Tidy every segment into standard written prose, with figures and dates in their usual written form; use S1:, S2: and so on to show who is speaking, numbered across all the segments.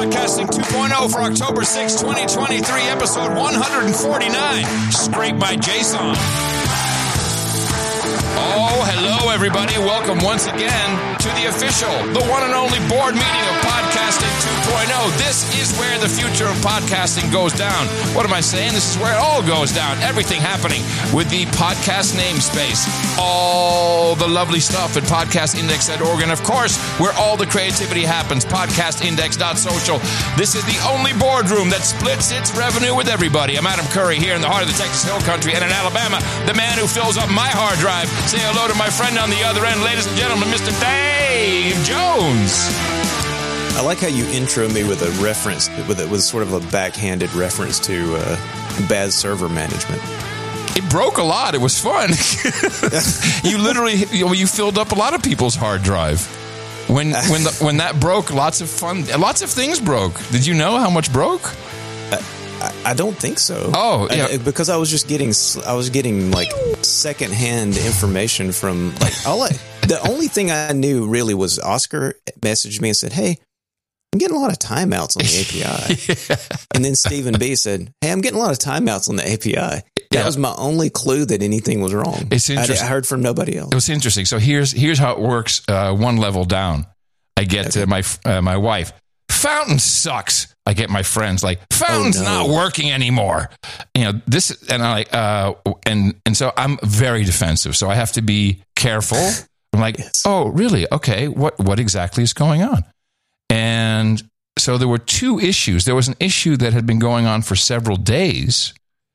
S1: Podcasting 2.0 for October 6, 2023, episode 149. Scrape by Jason. Oh, hello, everybody. Welcome once again to the official, the one and only board meeting of Podcasting 2.0. This is where the future of podcasting goes down. What am I saying? This is where it all goes down. Everything happening with the podcast namespace. All the lovely stuff at podcastindex.org. And, of course, where all the creativity happens, podcastindex.social. This is the only boardroom that splits its revenue with everybody. I'm Adam Curry here in the heart of the Texas Hill Country and in Alabama, the man who fills up my hard drive. Say hello to my friend on the other end, ladies and gentlemen, Mr. Dave Jones.
S2: I like how you intro me with a reference, with sort of a backhanded reference to bad server management.
S1: It broke a lot. It was fun. You literally, you filled up a lot of people's hard drive. When that broke, lots of things broke. Did you know how much broke?
S2: I don't think so.
S1: Oh, yeah.
S2: Because I was getting like secondhand information from the only thing I knew really was Oscar messaged me and said, "Hey, I'm getting a lot of timeouts on the API." Yeah. And then Stephen B said, "Hey, I'm getting a lot of timeouts on the API." That was my only clue that anything was wrong.
S1: It's interesting.
S2: I heard from nobody else.
S1: It was interesting. So here's how it works. One level down, I get to my wife. Fountain sucks. I get my friends like, Fountain's not working anymore. This, and I and so I'm very defensive. So I have to be careful. I'm like, yes. Oh, really? Okay. What exactly is going on? And so there were two issues. There was an issue that had been going on for several days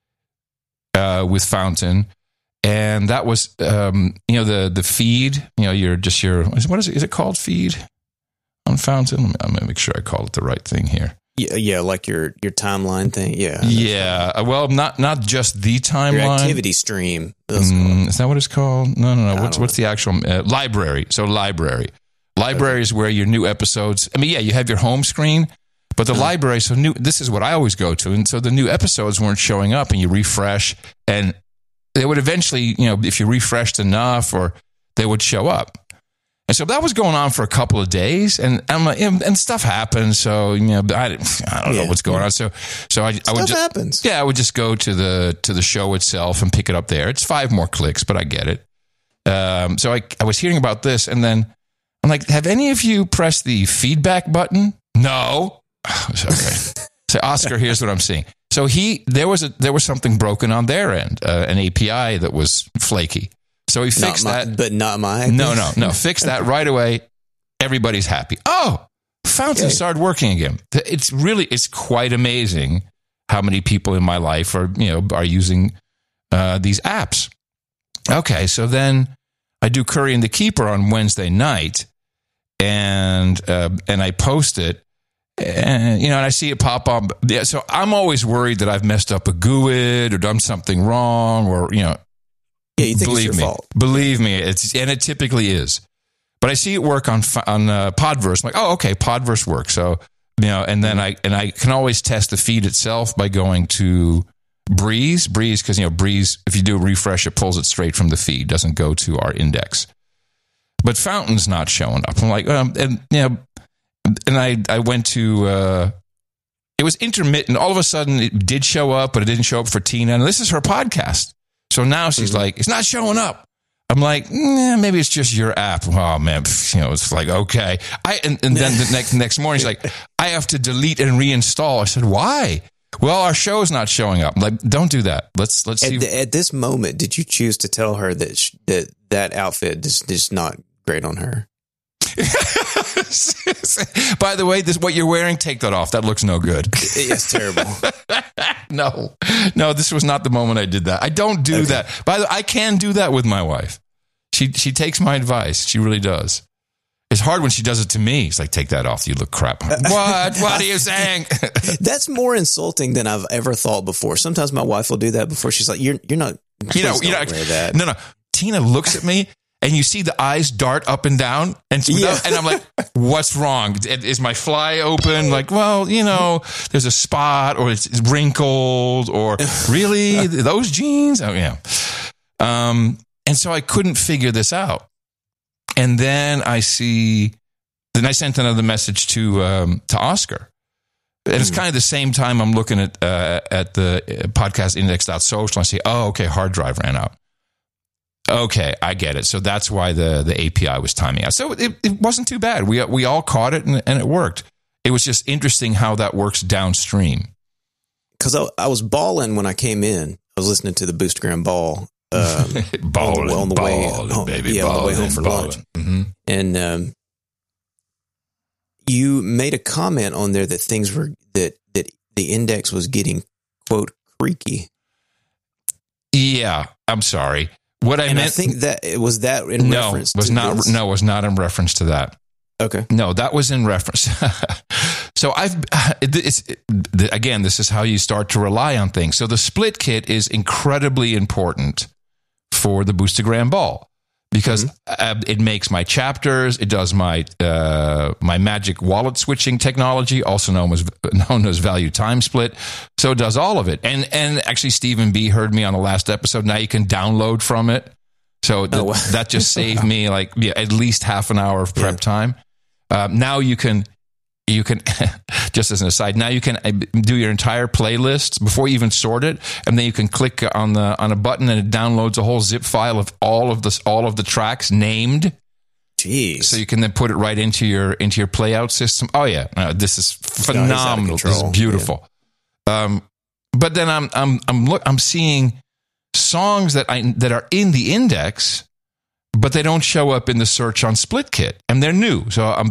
S1: with Fountain. And that was, the feed, what is it? Is it called feed on Fountain? I'm going to make sure I call it the right thing here.
S2: Yeah, like your timeline thing. Yeah.
S1: Yeah. Well, not just the timeline.
S2: Your activity stream.
S1: Is that what it's called? No. What's the actual library? So library is where your new episodes. I mean, yeah, you have your home screen, but the library. So this is what I always go to, and so the new episodes weren't showing up, and you refresh, and they would eventually, if you refreshed enough, or they would show up. And so that was going on for a couple of days, and stuff happened. So I don't know what's going on. So I would just
S2: happens.
S1: Yeah, I would just go to the show itself and pick it up there. It's 5 more clicks, but I get it. So I was hearing about this, and then I'm like, have any of you pressed the feedback button? No. Okay. So Oscar, here's what I'm seeing. So there was something broken on their end, an API that was flaky. So he fixed that.
S2: But not my API?
S1: No. Fix that right away. Everybody's happy. Oh, Fountain started working again. It's quite amazing how many people in my life are using these apps. Okay, so then I do Curry and the Keeper on Wednesday night, and I post it, and I see it pop up. Yeah, so I'm always worried that I've messed up a GUID or done something wrong, or
S2: Yeah, you think it's your fault.
S1: Believe me, it typically is. But I see it work on Podverse. I'm like, oh, okay, Podverse works. So and then I can always test the feed itself by going to Breeze, because Breeze, if you do a refresh, it pulls it straight from the feed, doesn't go to our index. But Fountain's not showing up. I'm like, and I went to. It was intermittent. All of a sudden, it did show up, but it didn't show up for Tina. And this is her podcast. So now she's like, it's not showing up. I'm like, maybe it's just your app. Oh man, it's like, okay. And then the next morning, she's like, I have to delete and reinstall. I said, why? Well, our show's not showing up. I'm like, don't do that. Let's see.
S2: At this moment, did you choose to tell her that outfit is just not great on her?
S1: By the way, what you're wearing, take that off. That looks no good.
S2: It's terrible.
S1: No, this was not the moment I did that. I don't do that. By the way, I can do that with my wife. She takes my advice. She really does. It's hard when she does it to me. It's like, take that off. You look crap. What? What are you saying?
S2: That's more insulting than I've ever thought before. Sometimes my wife will do that before. She's like, you're not. Don't wear that.
S1: No. Tina looks at me. And you see the eyes dart up and down, and I'm like, "What's wrong? Is my fly open? Like, well, there's a spot, or it's wrinkled, or really those jeans? Oh yeah." And so I couldn't figure this out. And then I sent another message to Oscar, And it's kind of the same time I'm looking at the podcast index.social and I say, oh, okay, hard drive ran out. Okay, I get it. So that's why the API was timing out. So it wasn't too bad. We all caught it and it worked. It was just interesting how that works downstream.
S2: Because I was balling when I came in. I was listening to the Boostergram Ball.
S1: Balling,
S2: on the way home,
S1: baby,
S2: on the way home for
S1: balling.
S2: lunch.
S1: Mm-hmm.
S2: And you made a comment on there that things were that the index was getting, quote, creaky.
S1: Yeah, I'm sorry. What I meant,
S2: I think that was that in reference.
S1: Was not in reference to that.
S2: Okay.
S1: No, that was in reference. So again, this is how you start to rely on things. So the split kit is incredibly important for the Boostergram Ball because it makes my chapters. It does my magic wallet switching technology, also known as value time split. So it does all of it. And actually, Stephen B heard me on the last episode. Now you can download from it. So that just saved me at least half an hour of prep time. Now you can just as an aside, now you can do your entire playlist before you even sort it, and then you can click on a button and it downloads a whole zip file of all of the tracks named.
S2: Jeez!
S1: So you can then put it right into your playout system. Oh yeah, this is phenomenal. This is beautiful. Yeah. But then I'm seeing songs that are in the index, but they don't show up in the search on SplitKit, and they're new. So I'm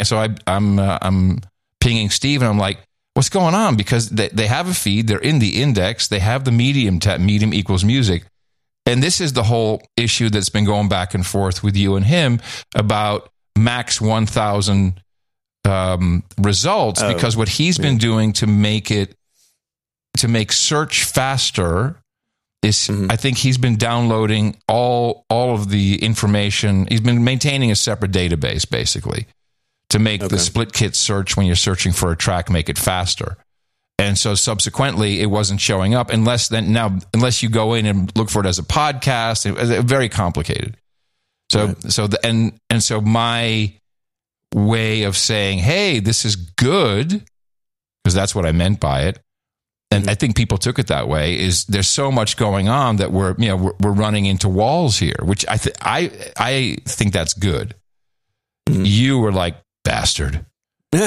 S1: pinging Steve, and I'm like, "What's going on?" Because they have a feed, they're in the index, they have the medium equals music, and this is the whole issue that's been going back and forth with you and him about max 1,000 results, because what he's been doing to make search faster. I think he's been downloading all of the information. He's been maintaining a separate database, basically, to make the split kit search when you're searching for a track, make it faster. And so subsequently, it wasn't showing up unless you go in and look for it as a podcast. It's very complicated. So so my way of saying, hey, this is good, because that's what I meant by it. And I think people took it that way. Is there's so much going on that we're running into walls here, which I think that's good. Mm-hmm. You were like, bastard.
S2: No,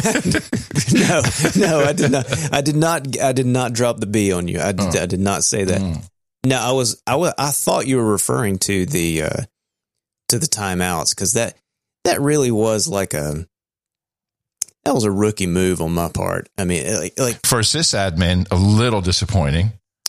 S2: I did not. I did not drop the B on you. I did not say that. No, I thought you were referring to the timeouts, because that really was that was a rookie move on my part. I mean, like
S1: for a sysadmin, a little disappointing.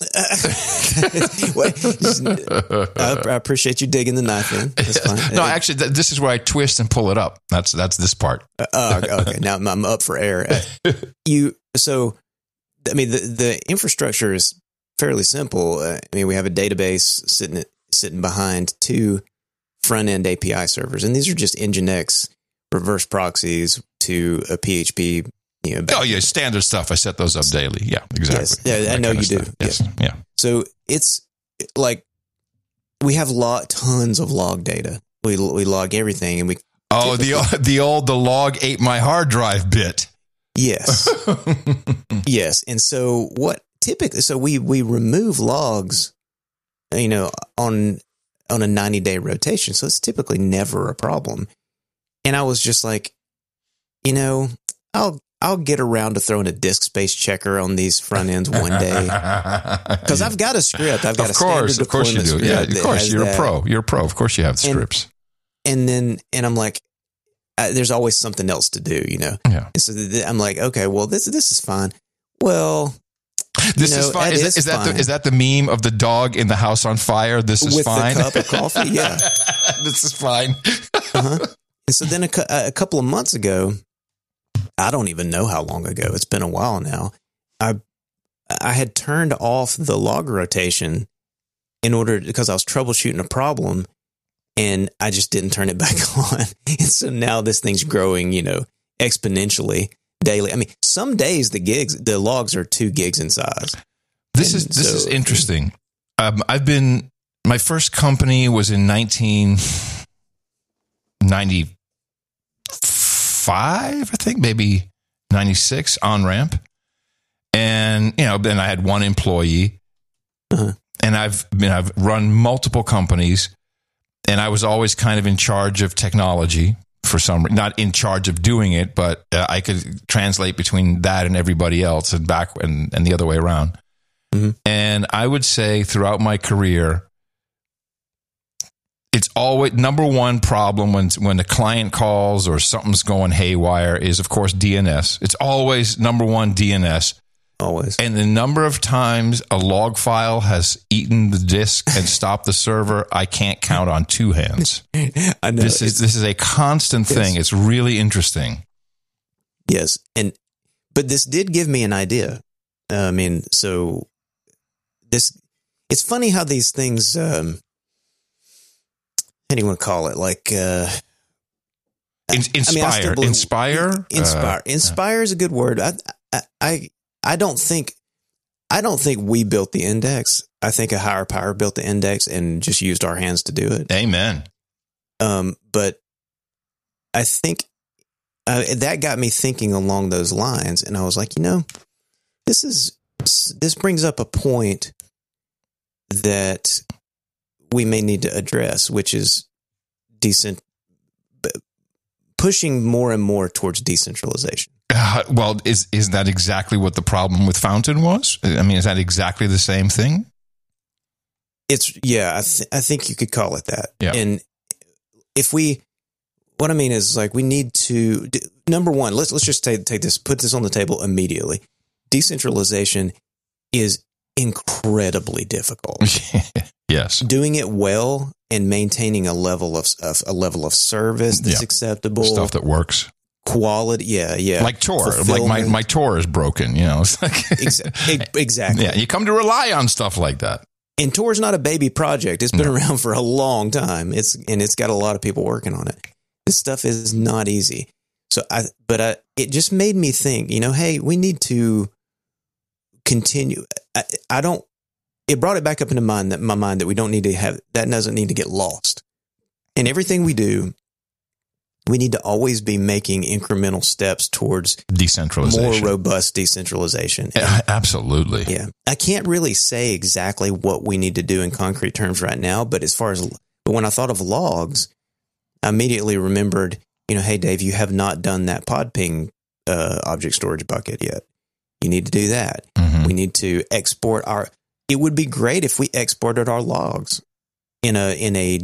S2: I appreciate you digging the knife in. That's fine.
S1: No, actually, this is where I twist and pull it up. That's this part.
S2: Okay. Now I'm up for air. So, I mean, the infrastructure is fairly simple. I mean, we have a database sitting behind two front end API servers, and these are just Nginx reverse proxies to a PHP.
S1: Standard stuff. I set those up daily. Yeah, exactly.
S2: Yes. Yeah, I know you do.
S1: Yes. Yeah.
S2: So it's like we have tons of log data. We log everything, and we.
S1: Oh, the log ate my hard drive bit.
S2: Yes. Yes, and so what? Typically, so we remove logs, on a 90-day rotation. So it's typically never a problem. And I was just like, I'll get around to throwing a disk space checker on these front ends one day, because I've got a script. I've got a standard deployment script.
S1: Yeah, of course you're a pro. You're a pro. Of course you have scripts.
S2: And I'm like, there's always something else to do, Yeah. And so I'm like, okay, well this is fine. Well,
S1: this is fine. Is that the meme of the dog in the house on fire? This is fine.
S2: With the cup of coffee. Yeah,
S1: this is fine.
S2: And so then a couple of months ago, I don't even know how long ago, it's been a while now, I had turned off the log rotation because I was troubleshooting a problem, and I just didn't turn it back on. And so now this thing's growing, exponentially daily. I mean, some days the logs are 2 gigs in size.
S1: This is interesting. My first company was in 1995, I think, maybe 96 on-ramp. And, then I had one employee.
S2: Uh-huh.
S1: And I've run multiple companies, and I was always kind of in charge of technology for not in charge of doing it, but I could translate between that and everybody else and the other way around.
S2: Mm-hmm.
S1: And I would say throughout my career, it's always number one problem when the client calls or something's going haywire is, of course, DNS. It's always number one DNS.
S2: Always.
S1: And the number of times a log file has eaten the disk and stopped the server, I can't count on two hands.
S2: I know.
S1: This is a constant thing. It's really interesting.
S2: Yes. But this did give me an idea. So it's funny how these things, how do you want to call it? Like,
S1: Inspire.
S2: Inspire is a good word. I don't think we built the index. I think a higher power built the index and just used our hands to do it.
S1: Amen.
S2: But I think that got me thinking along those lines, and I was like, this brings up a point that we may need to address, which is pushing more and more towards decentralization.
S1: Well, is that exactly what the problem with Fountain was? I mean, is that exactly the same thing?
S2: I think you could call it that.
S1: Yeah.
S2: And what I mean is, like, we need to, number one, let's just take this, put this on the table immediately. Decentralization is incredibly difficult.
S1: Yes.
S2: Doing it well and maintaining a level of service that's acceptable,
S1: stuff that works.
S2: Quality, yeah. Like
S1: Tor, like my Tor is broken, It's like
S2: exactly.
S1: Yeah, you come to rely on stuff like that.
S2: And Tor's not a baby project; it's been around for a long time. It's got a lot of people working on it. This stuff is not easy. So it just made me think. Hey, we need to continue. It brought it back up into my mind that we don't need to have that doesn't need to get lost. In everything we do, we need to always be making incremental steps towards
S1: decentralization,
S2: more robust decentralization.
S1: Absolutely.
S2: Yeah. I can't really say exactly what we need to do in concrete terms right now, but when I thought of logs, I immediately remembered, hey, Dave, you have not done that PodPing object storage bucket yet. You need to do that.
S1: Mm-hmm.
S2: We need to export it would be great if we exported our logs in an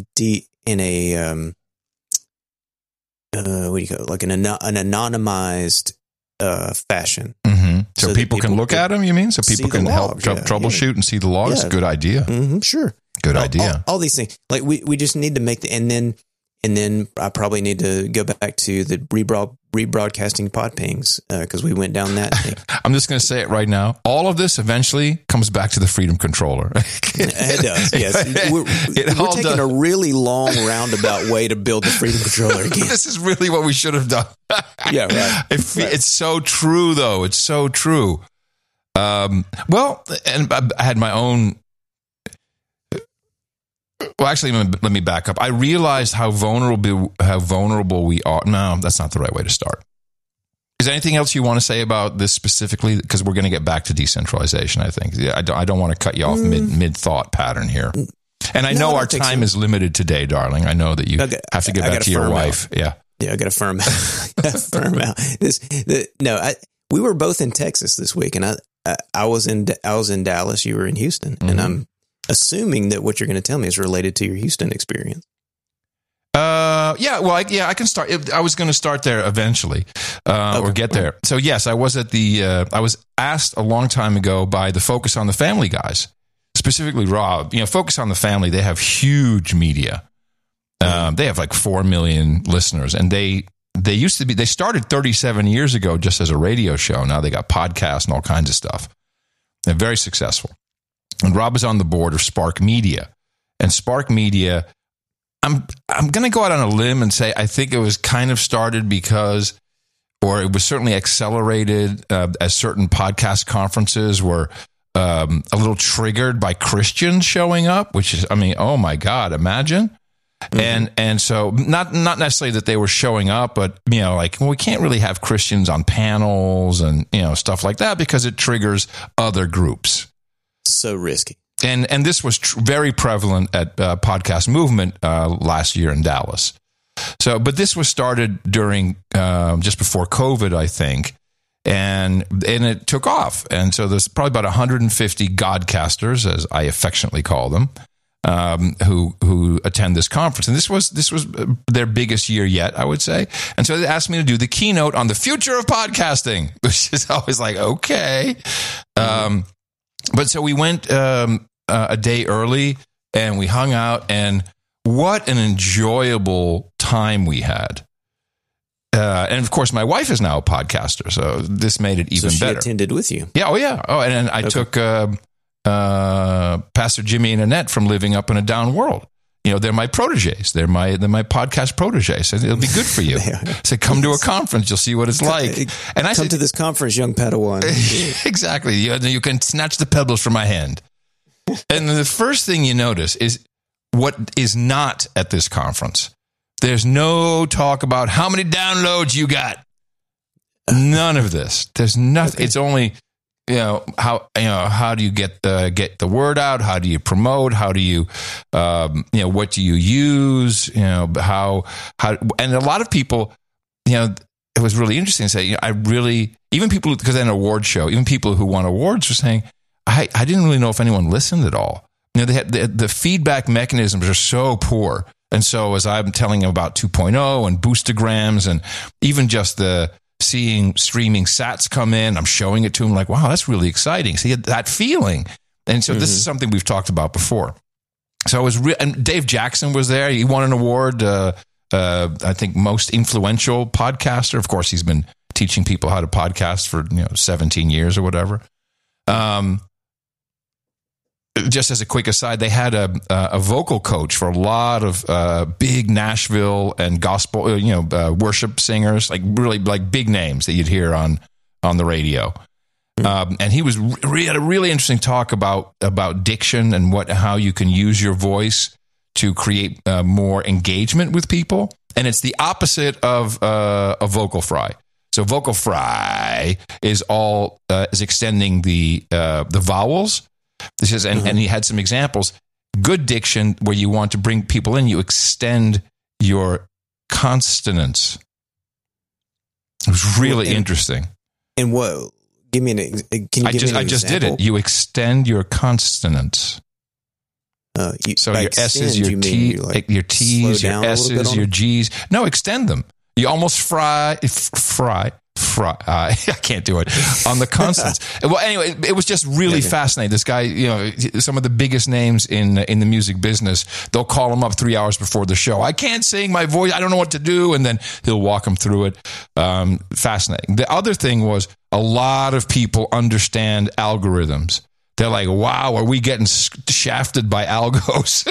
S2: anonymized fashion.
S1: Mm-hmm. So people can look at them, you mean? So people can help troubleshoot and see the logs? Yeah. Good idea.
S2: Mm-hmm, sure.
S1: Good idea.
S2: All these things. Like we just need to make and then I probably need to go back to the rebroadcasting PodPings because we went down that thing.
S1: I'm just going to say it right now. All of this eventually comes back to the Freedom Controller.
S2: It does, yes. We're taking a really long roundabout way to build the Freedom Controller again.
S1: This is really what we should have done.
S2: Yeah, right.
S1: It's so true, though. It's so true. Well, and I had my own... Well, actually, let me back up. I realized how vulnerable we are. No, that's not the right way to start. Is there anything else you want to say about this specifically? Because we're going to get back to decentralization, I think. I don't want to cut you off mid thought pattern here. And I know our time is limited today, darling. I know that you have to get back to your wife. Yeah.
S2: Yeah, I got to firm out. We were both in Texas this week, and I was in Dallas. You were in Houston, and I'm assuming that what you're going to tell me is related to your Houston experience.
S1: I can start. I was going to start there eventually, or get there. So yes, I was at I was asked a long time ago by the Focus on the Family guys, specifically Rob. Focus on the Family. They have huge media. They have like 4 million listeners, and they used to be. They started 37 years ago just as a radio show. Now they got podcasts and all kinds of stuff. They're very successful. And Rob is on the board of Spark Media. And Spark Media, I'm going to go out on a limb and say I think it was kind of started because, or it was certainly accelerated as certain podcast conferences were a little triggered by Christians showing up, which is, oh my God, imagine. And so not necessarily that they were showing up, but, like, well, we can't really have Christians on panels and, stuff like that because it triggers other groups.
S2: So risky.
S1: And this was very prevalent at Podcast Movement last year in Dallas. So, but this was started during just before COVID, I think, and it took off. And so there's probably about 150 Godcasters, as I affectionately call them, who attend this conference. And this was their biggest year yet, I would say. And so they asked me to do the keynote on the future of podcasting, which is always like, okay. But so we went a day early and we hung out, and what an enjoyable time we had. And of course, my wife is now a podcaster, so this made it even better.
S2: She attended with you.
S1: Yeah. Oh, yeah. Oh, and I took Pastor Jimmy and Annette from Living Up in a Down World. They're my proteges. They're my podcast proteges. And it'll be good for you. So come to a conference. You'll see what it's like. And I
S2: come to this conference, young Padawan.
S1: Exactly. You can snatch the pebbles from my hand. And the first thing you notice is what is not at this conference. There's no talk about how many downloads you got. None of this. There's nothing. Okay. It's only, how do you get the word out? How do you promote? How do you, what do you use? And a lot of people, it was really interesting to say, even people, because at an award show, even people who won awards were saying, I didn't really know if anyone listened at all. They had the feedback mechanisms are so poor. And so as I'm telling them about 2.0 and boostograms and even just seeing streaming sats come in, I'm showing it to them like, wow, that's really exciting. So you had that feeling. And so this is something we've talked about before. So it was and Dave Jackson was there. He won an award, I think most influential podcaster. Of course, he's been teaching people how to podcast for 17 years or whatever. Just as a quick aside, they had a vocal coach for a lot of big Nashville and gospel, worship singers, like really like big names that you'd hear on the radio. And he had a really interesting talk about diction and how you can use your voice to create more engagement with people. And it's the opposite of a vocal fry. So vocal fry is extending the vowels. This is, and he had some examples. Good diction, where you want to bring people in, you extend your consonants. It was really interesting.
S2: And what? Give me an. Can you give me an example?
S1: I just did it. You extend your consonants. So your S's, your T's, your T's, your S's, your G's. No, extend them. You almost fry. I can't do it on the consonants. Well, anyway, it was just really fascinating. This guy, some of the biggest names in the music business, they'll call him up 3 hours before the show. I can't sing, my voice, I don't know what to do. And then he'll walk them through it. Fascinating. The other thing was a lot of people understand algorithms. They're like, wow, are we getting shafted by algos?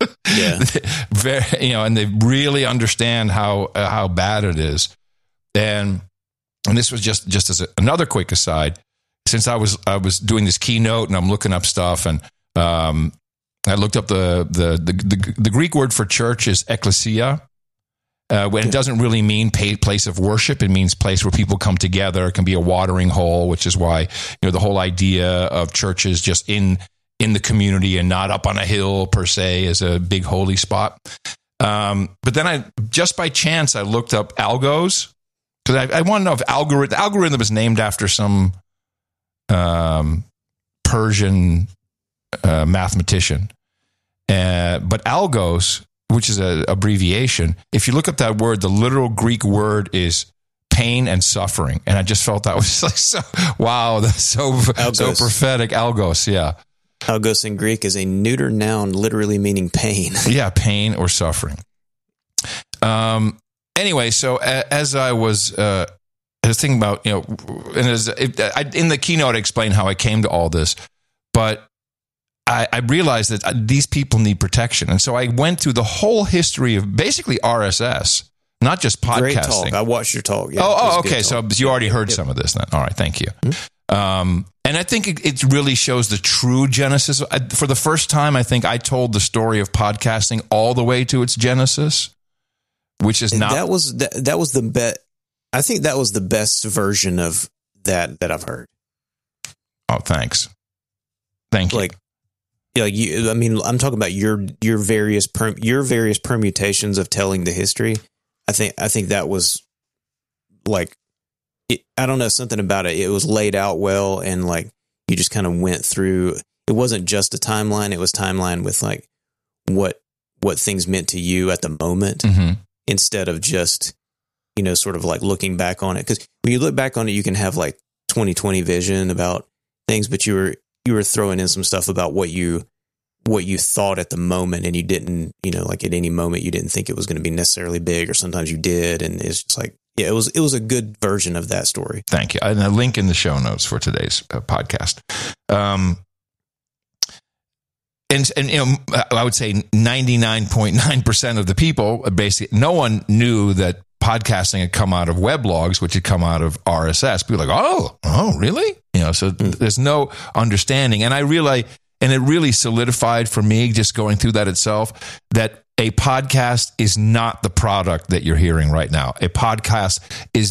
S1: And they really understand how bad it is. And this was just as another quick aside, since I was doing this keynote and I'm looking up stuff, and I looked up the Greek word for church is ekklesia. When it doesn't really mean place of worship, it means place where people come together. It can be a watering hole, which is why the whole idea of churches just in the community and not up on a hill per se is a big holy spot. But then just by chance I looked up algos. Because I want to know if algorithm is named after some Persian mathematician. But algos, which is an abbreviation, if you look up that word, the literal Greek word is pain and suffering. And I just felt that was like, wow, that's so prophetic. Algos, yeah.
S2: Algos in Greek is a neuter noun, literally meaning pain.
S1: Yeah, pain or suffering. Anyway, so as I was thinking about, in the keynote, I explained how I came to all this, but I realized that these people need protection. And so I went through the whole history of basically RSS, not just podcasting. Great
S2: talk. I watched your talk. Yeah,
S1: okay. So you already heard some of this then. All right. Thank you. And I think it really shows the true genesis. For the first time, I think I told the story of podcasting all the way to its genesis, which is not.
S2: That was the best. I think that was the best version of that I've heard.
S1: Oh, thanks. Thank you.
S2: Like you. I mean, I'm talking about your various permutations of telling the history. I think that was like. I don't know, something about it. It was laid out well, and like you just kind of went through. It wasn't just a timeline; it was timeline with like what things meant to you at the moment, instead of just sort of like looking back on it. Because when you look back on it, you can have like 20/20 vision about things, but you were throwing in some stuff about what you thought at the moment, and you didn't, like at any moment you didn't think it was going to be necessarily big, or sometimes you did, and it's just like. Yeah, it was a good version of that story.
S1: Thank you. And a link in the show notes for today's podcast. And I would say 99.9% of the people, basically, no one knew that podcasting had come out of weblogs, which had come out of RSS. People were like, oh, really? So there's no understanding. And I realized, and it really solidified for me, just going through that itself, that a podcast is not the product that you're hearing right now. A podcast is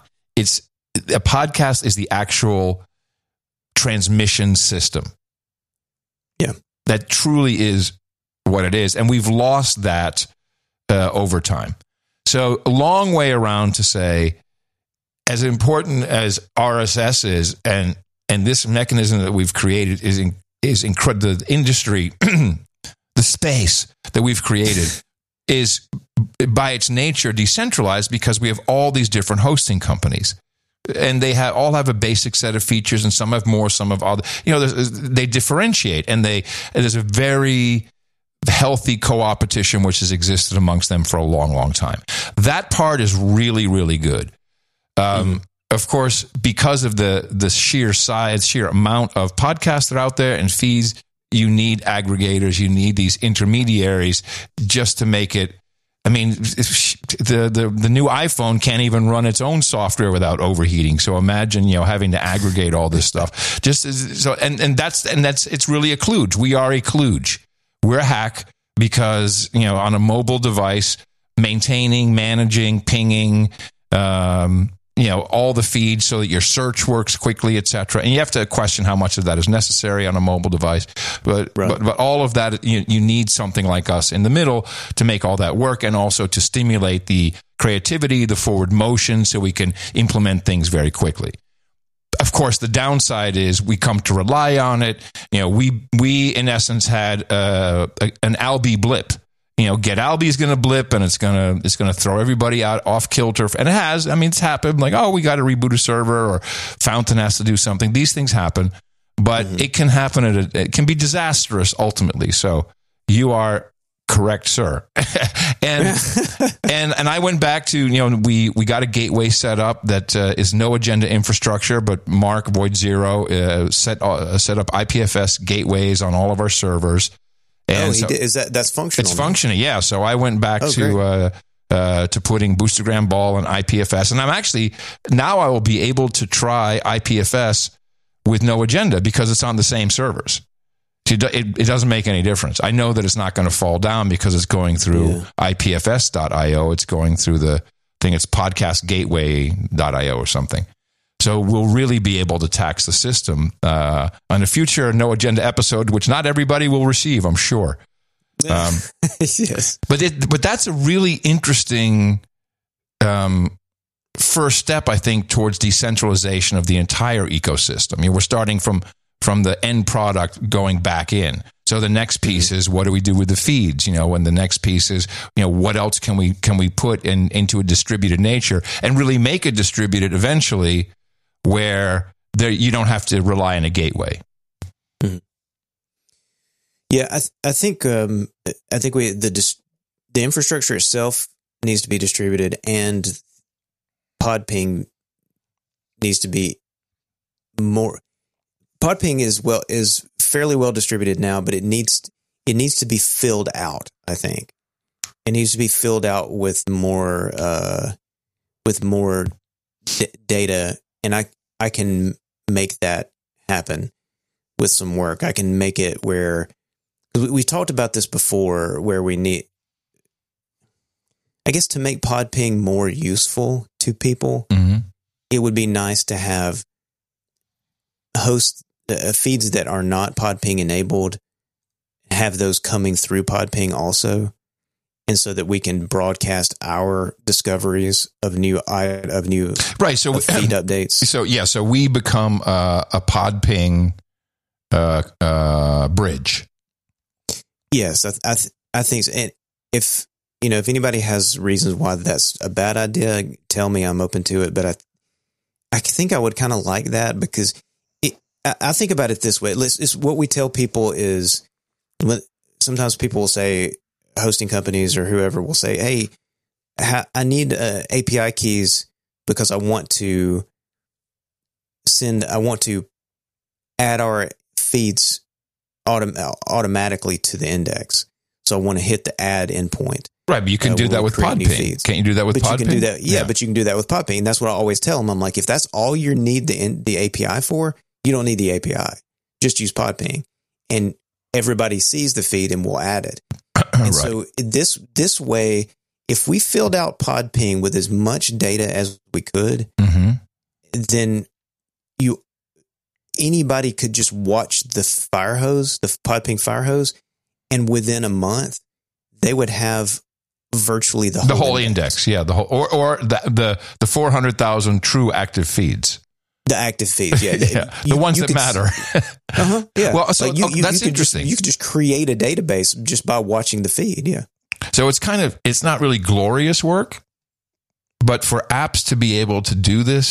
S1: the actual transmission system.
S2: Yeah.
S1: That truly is what it is. And we've lost that over time. So a long way around to say, as important as RSS is, and this mechanism that we've created is incredible. The industry, the space that we've created is by its nature decentralized, because we have all these different hosting companies, and they all have a basic set of features, and some have more, some have other. They differentiate, and there's a very healthy co-opetition which has existed amongst them for a long, long time. That part is really, really good. Of course, because of the sheer size, sheer amount of podcasts that are out there and feeds. You need aggregators. You need these intermediaries just to make it. I mean, the new iPhone can't even run its own software without overheating. So imagine, having to aggregate all this stuff. It's really a kludge. We are a kludge. We're a hack because, on a mobile device, maintaining, managing, pinging, all the feeds so that your search works quickly, etc. And you have to question how much of that is necessary on a mobile device. But all of that, you need something like us in the middle to make all that work, and also to stimulate the creativity, the forward motion, so we can implement things very quickly. Of course, the downside is we come to rely on it. We in essence had an Albi blip. Get Albi is going to blip, and it's going to throw everybody out off kilter. And it has. I mean, it's happened. Like, we got to reboot a server, or Fountain has to do something. These things happen, but it can happen. It can be disastrous ultimately. So you are correct, sir. and I went back to we got a gateway set up that is no agenda infrastructure, but Mark Void Zero set up IPFS gateways on all of our servers. And
S2: that's functional?
S1: It's functioning, yeah. So I went back to putting Boostergram Ball and IPFS, and I'm actually now I will be able to try IPFS with no agenda because it's on the same servers. It doesn't make any difference. I know that it's not going to fall down because it's going through IPFS.io. It's going through the thing. It's podcastgateway.io or something. So we'll really be able to tax the system on a future No Agenda episode, which not everybody will receive, I'm sure.
S2: Yes,
S1: but that's a really interesting first step, I think, towards decentralization of the entire ecosystem. I mean, we're starting from the end product going back in. So the next piece is, what do we do with the feeds? And the next piece is, what else can we put into a distributed nature and really make it distributed eventually, where you don't have to rely on a gateway.
S2: Yeah, I think the infrastructure itself needs to be distributed, and Podping needs to be more. Podping is fairly well distributed now, but it needs to be filled out. I think it needs to be filled out with more data, and I can make that happen with some work. I can make it where we talked about this before, where we need, I guess, to make Podping more useful to people, it would be nice to have host feeds that are not Podping enabled, have those coming through Podping also. And so that we can broadcast our discoveries of new
S1: right. So
S2: feed updates.
S1: So we become a Podping bridge.
S2: Yes, I think so. And if anybody has reasons why that's a bad idea, tell me. I'm open to it. But I think I would kind of like that, because I think about it this way. It's what we tell people is, sometimes people will say, hosting companies or whoever will say, hey, I need API keys because I want to add our feeds automatically to the index. So I want to hit the add endpoint.
S1: Right, but you can do that with Podping. Can't you do that with Podping?
S2: You can do that, yeah, but you can do that with Podping. And that's what I always tell them. I'm like, if that's all you need the API for, you don't need the API. Just use Podping. And everybody sees the feed and will add it. And so this way, if we filled out Podping with as much data as we could, then anybody could just watch the Firehose, the Podping Firehose, and within a month, they would have virtually the whole
S1: index. Yeah, the whole or the 400,000 true active feeds.
S2: The active feeds, yeah.
S1: The ones that matter.
S2: Yeah.
S1: Well, so that's interesting.
S2: You could just create a database just by watching the feed, yeah.
S1: So it's not really glorious work, but for apps to be able to do this,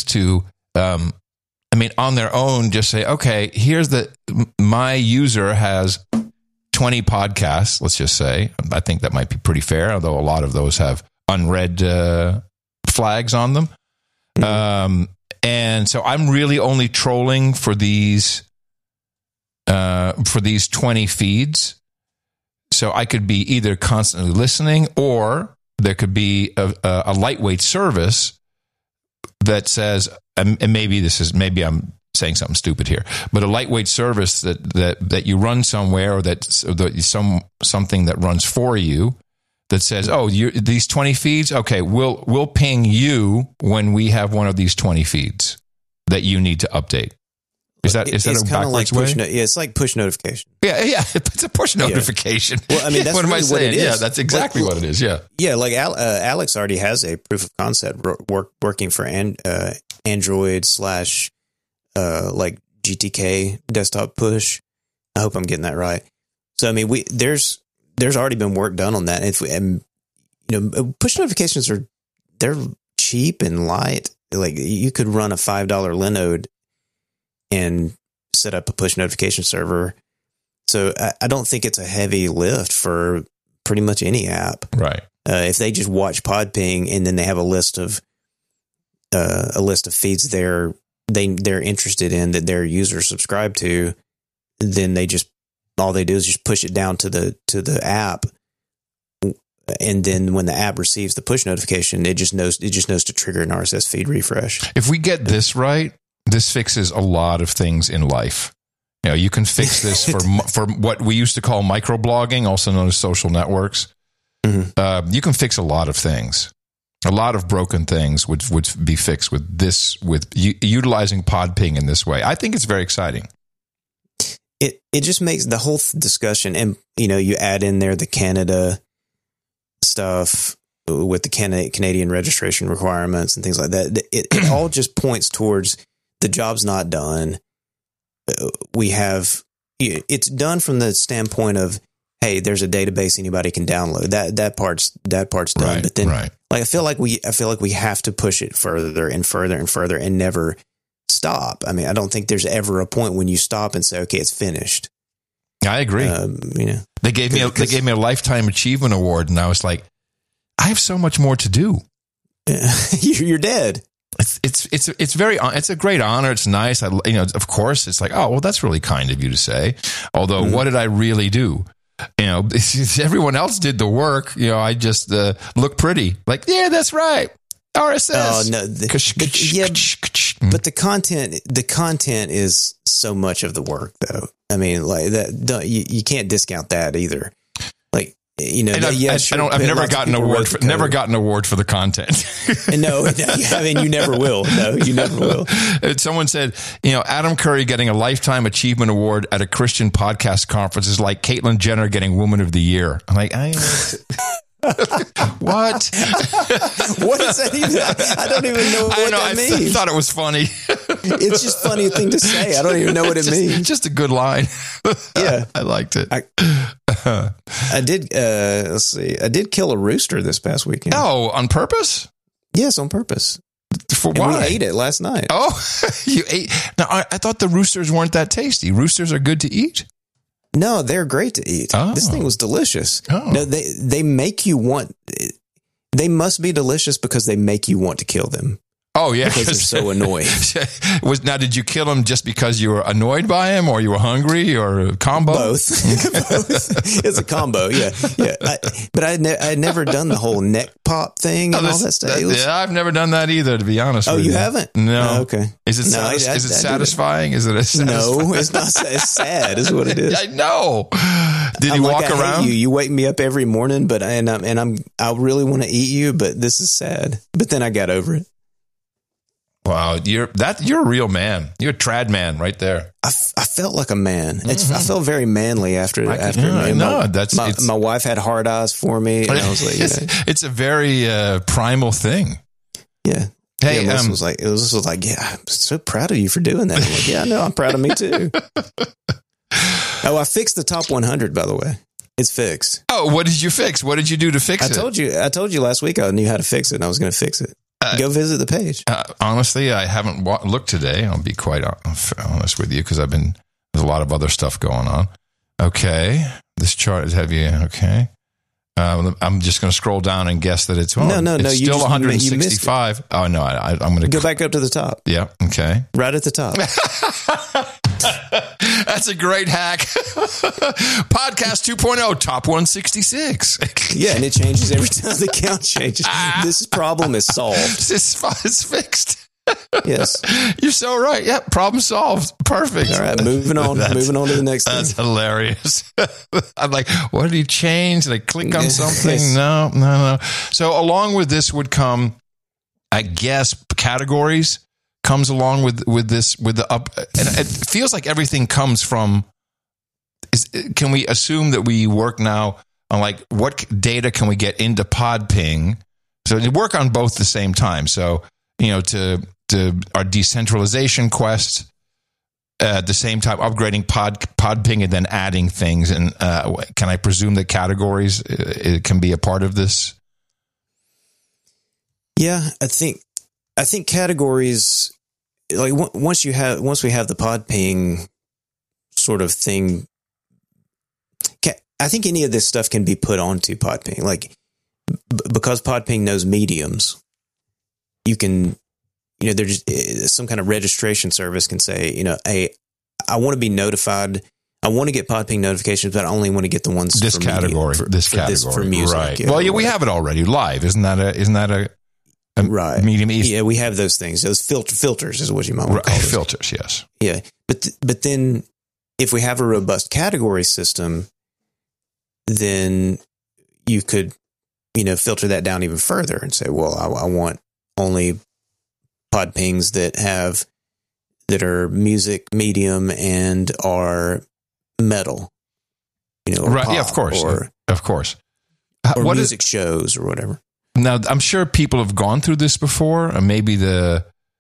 S1: on their own, just say, okay, my user has 20 podcasts, let's just say. I think that might be pretty fair, although a lot of those have unread flags on them. And so I'm really only trolling for these 20 feeds. So I could be either constantly listening, or there could be a lightweight service that says, and maybe I'm saying something stupid here, but a lightweight service that you run somewhere, or something that runs for you, that says, oh, these 20 feeds, okay, we'll ping you when we have one of these 20 feeds that you need to update. Is that a backwards way?
S2: It's like push notification.
S1: Yeah, it's a push notification.
S2: Well, I mean, that's
S1: what am I
S2: really
S1: saying?
S2: What it is.
S1: Yeah, that's exactly what it is. Yeah,
S2: yeah. Like Alex already has a proof of concept working for Android / like GTK desktop push. I hope I'm getting that right. So I mean, there's already been work done on that. And push notifications they're cheap and light. Like you could run a $5 Linode and set up a push notification server. So I don't think it's a heavy lift for pretty much any app.
S1: Right.
S2: If they just watch Podping and then they have a list of feeds they're interested in that their users subscribe to, then all they do is just push it down to the app. And then when the app receives the push notification, it just knows to trigger an RSS feed refresh.
S1: If we get this right, this fixes a lot of things in life. You can fix this for what we used to call microblogging, also known as social networks. Mm-hmm. You can fix a lot of things. A lot of broken things would be fixed with utilizing Podping in this way. I think it's very exciting.
S2: It just makes the whole discussion, and you add in there the Canada stuff with the Canadian registration requirements and things like that. It all just points towards the job's not done. It's done from the standpoint of, hey, there's a database anybody can download. That part's done.
S1: Right,
S2: but then,
S1: right.
S2: like I feel like we have to push it further and further and further and never stop. I mean, I don't think there's ever a point when you stop and say, okay, it's finished.
S1: I agree. They gave me a lifetime achievement award, and I was like, I have so much more to do.
S2: You're dead.
S1: It's a great honor. It's nice. Of course, it's like, oh, well, that's really kind of you to say. Although, what did I really do? Everyone else did the work. I just look pretty. Like, yeah, that's right. RSS.
S2: Oh no, but the content is so much of the work, though. I mean, like that, you can't discount that either. Like, you know,
S1: I've never gotten an award. Never gotten an award for the content.
S2: No, I mean, you never will. No, you never will.
S1: Someone said, you know, Adam Curry getting a Lifetime Achievement Award at a Christian podcast conference is like Caitlyn Jenner getting Woman of the Year. I'm like, what?
S2: What is that even? I don't even know what that means.
S1: I thought it was funny.
S2: It's just a funny thing to say. I don't even know what it means.
S1: Just a good line.
S2: Yeah.
S1: I liked it.
S2: I did, let's see. I did kill a rooster this past weekend.
S1: Oh, on purpose?
S2: Yes, on purpose.
S1: For
S2: and
S1: why?
S2: we ate it last night.
S1: Oh, you ate. Now, I thought the roosters weren't that tasty. Roosters are good to eat?
S2: No, they're great to eat.
S1: Oh.
S2: This thing was delicious.
S1: Oh.
S2: No, they make you want. They must be delicious because they make you want to kill them.
S1: Oh yeah,
S2: because they're so annoying.
S1: Now, did you kill him just because you were annoyed by him, or you were hungry, or a combo?
S2: Both. Both. It's a combo. Yeah. But I had never done the whole neck pop thing and all that stuff.
S1: I've never done that either, to be honest.
S2: Oh,
S1: with
S2: you haven't?
S1: No.
S2: Oh, okay.
S1: Is it satisfying? Is it satisfying?
S2: No, it's not. It's sad. Is what it is.
S1: I know. Did you walk around?
S2: Hate you. You wake me up every morning, but I really want to eat you, but this is sad. But then I got over it.
S1: Wow, you're a real man. You're a trad man right there.
S2: I felt like a man. I felt very manly after. My wife had hard eyes for me, and I was like,
S1: it's a very primal thing.
S2: Yeah.
S1: Hey,
S2: it was like, yeah, I'm so proud of you for doing that. I'm like, yeah, no, I'm proud of me too. Oh, I fixed the top 100, by the way. It's fixed.
S1: Oh, what did you fix? What did you do to fix it?
S2: I told you last week I knew how to fix it, and I was going to fix it. Go visit the page.
S1: Honestly, I haven't looked today. I'll be quite honest with you because there's a lot of other stuff going on. Okay. This chart is heavy. Okay. I'm just going to scroll down and guess that it's still 165. Oh, no. I'm going to
S2: go back up to the top.
S1: Yeah. Okay.
S2: Right at the top.
S1: That's a great hack. Podcast 2.0, top 166.
S2: Yeah, and it changes every time the count changes. This problem is solved.
S1: It's fixed.
S2: Yes.
S1: You're so right. Yeah, problem solved. Perfect.
S2: All right, moving on to the next thing.
S1: That's hilarious. I'm like, what did he change? Did I click on something? Yes. No. So along with this would come, I guess, categories. Comes along with the up, and it feels like everything comes from. Can we assume that we work now on like what data can we get into PodPing? So we work on both at the same time. So to our decentralization quest at the same time, upgrading PodPing and then adding things. And can I presume that categories it can be a part of this?
S2: Yeah, I think categories. Like once we have the PodPing sort of thing, I think any of this stuff can be put onto PodPing. Like because PodPing knows mediums, you can, there's some kind of registration service can say, hey, I want to be notified. I want to get PodPing notifications, but I only want to get the ones
S1: this category for music. Right.
S2: Yeah,
S1: well, we have it already live. Isn't that a
S2: right.
S1: Medium east.
S2: Yeah, we have those things. Those filters is what you might want to call them.
S1: Filters, yes.
S2: Yeah. But then if we have a robust category system, then you could, filter that down even further and say, well, I want only PodPings that are music medium and are metal.
S1: Right. Yeah, of course. Of course.
S2: Or what music shows or whatever.
S1: Now, I'm sure people have gone through this before. Maybe what's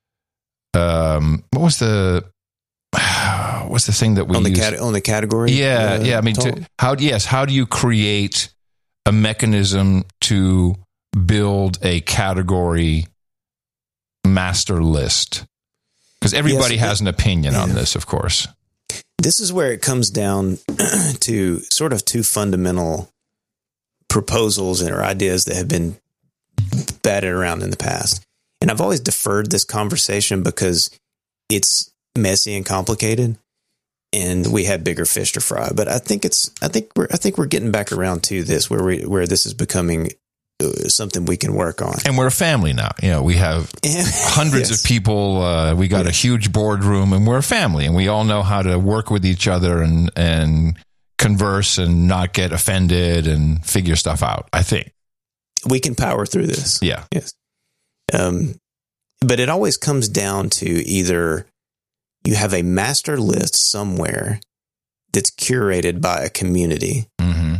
S1: the thing that we use?
S2: On the category?
S1: Yeah. I mean, how do you create a mechanism to build a category master list? Because everybody has an opinion on this, of course.
S2: This is where it comes down to sort of two fundamental proposals or ideas that have been batted around in the past. And I've always deferred this conversation because it's messy and complicated and we have bigger fish to fry. But I think we're getting back around to this where this is becoming something we can work on.
S1: And we're a family now. We have hundreds of people. We got a huge boardroom, and we're a family, and we all know how to work with each other and converse and not get offended and figure stuff out. I think
S2: we can power through this.
S1: Yeah.
S2: Yes. But it always comes down to either you have a master list somewhere that's curated by a community,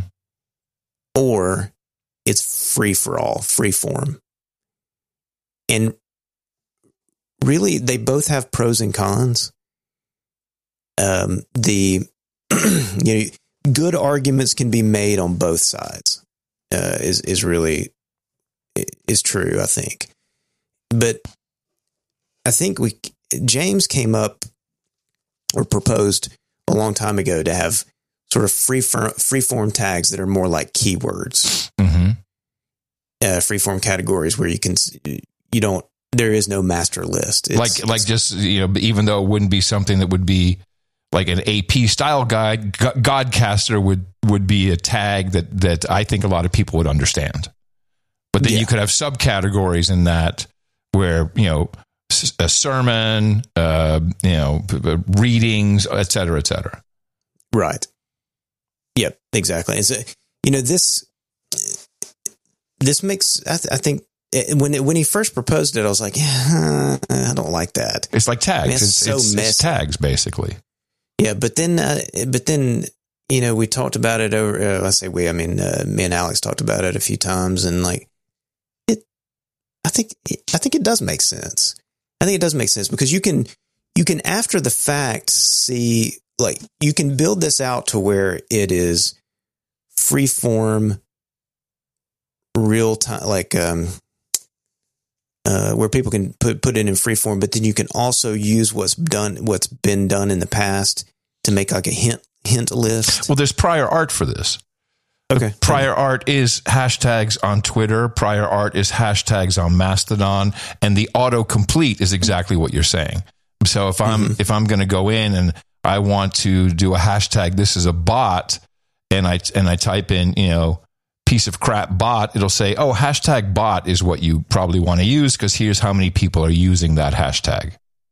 S2: or it's free for all, free form. And really, they both have pros and cons. Good arguments can be made on both sides. Is true, I think. But I think James came up or proposed a long time ago to have sort of free form tags that are more like keywords, free form categories where there is no master list. Even though it wouldn't be something that would be like an AP style guide, Godcaster would be a tag that I think a lot of people would understand. But then you could have subcategories in that where, a sermon, readings, et cetera, et cetera. Right. Yep, exactly. And so, this makes, I think, when he first proposed it, I was like, I don't like that. It's like tags. I mean, it's tags, basically. Yeah, but then, we talked about it over. I say we. I mean, me and Alex talked about it a few times, and I think it does make sense. I think it does make sense because you can after the fact see, you can build this out to where it is free form, real time, where people can put it in free form, but then you can also use what's been done in the past to make like a hint list. Well, there's prior art for this. Okay. Prior art is hashtags on Twitter. Prior art is hashtags on Mastodon, and the autocomplete is exactly what you're saying. So if I'm going to go in and I want to do a hashtag, this is a bot, and I type in, piece of crap bot, it'll say, oh, hashtag bot is what you probably want to use because here's how many people are using that hashtag.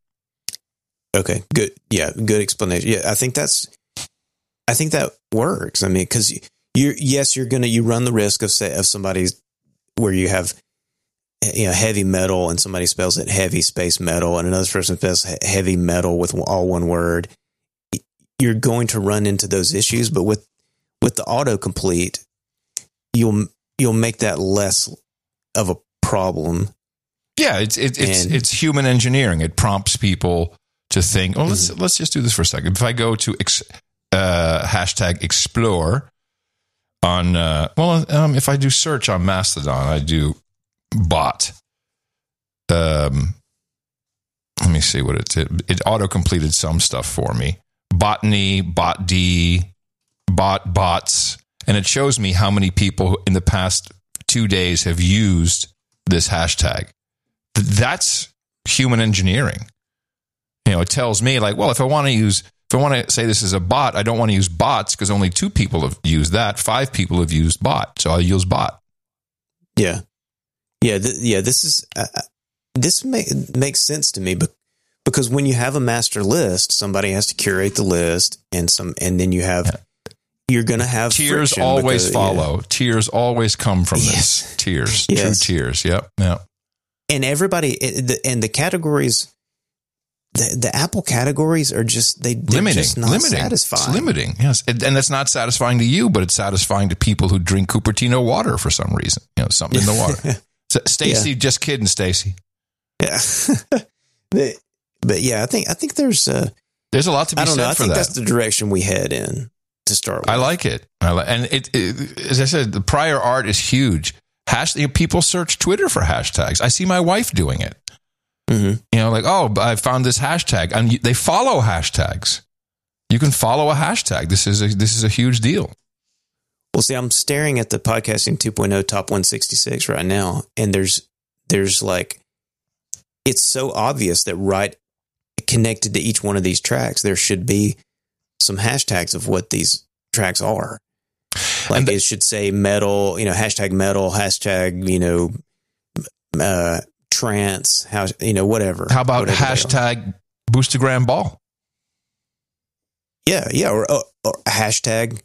S2: Okay, good. Yeah, good explanation. Yeah, I think that works. I mean, because you run the risk of somebody's where you have heavy metal and somebody spells it heavy space metal and another person spells heavy metal with all one word. You're going to run into those issues, but with the autocomplete, you'll make that less of a problem. Yeah, it's human engineering. It prompts people to think, let's just do this for a second. If I go to hashtag explore on if I do search on Mastodon, I do bot. Let me see what it auto-completed some stuff for me. Botany, botd, bots, and it shows me how many people in the past 2 days have used this hashtag. That's human engineering. It tells me if I want to say this is a bot, I don't want to use bots because only 2 people have used that. 5 people have used bot, so I'll use bot. Yeah. This makes sense to me, because when you have a master list, somebody has to curate the list, and then you're going to have tiers always follow. Tiers always come from this. Tiers, yes. True tiers. Yep. And everybody, and the categories. The Apple categories are just they're just not satisfying. It's limiting, yes, and that's not satisfying to you, but it's satisfying to people who drink Cupertino water for some reason. Something in the water. So, Stacy, just kidding, Stacy. Yeah, but yeah, I think there's a lot to be said for that. I think that's the direction we head in to start with. I like it. And it as I said, the prior art is huge. People search Twitter for hashtags. I see my wife doing it. Mm-hmm. I found this hashtag, and they follow hashtags. You can follow a hashtag. This is a huge deal. Well, see, I'm staring at the Podcasting 2.0 Top 166 right now, and there's it's so obvious that right connected to each one of these tracks, there should be some hashtags of what these tracks are. Like it should say metal, hashtag metal, hashtag, trance, whatever.
S1: How about hashtag Boostagram ball?
S2: Yeah, or hashtag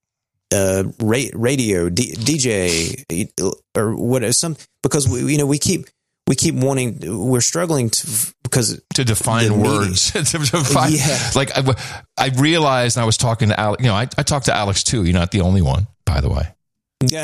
S2: radio DJ or whatever. Because we keep wanting, we're struggling to
S1: define words. Like I realized, and I was talking to Alex. I talked to Alex too. You're not the only one, by the way.
S2: Yeah,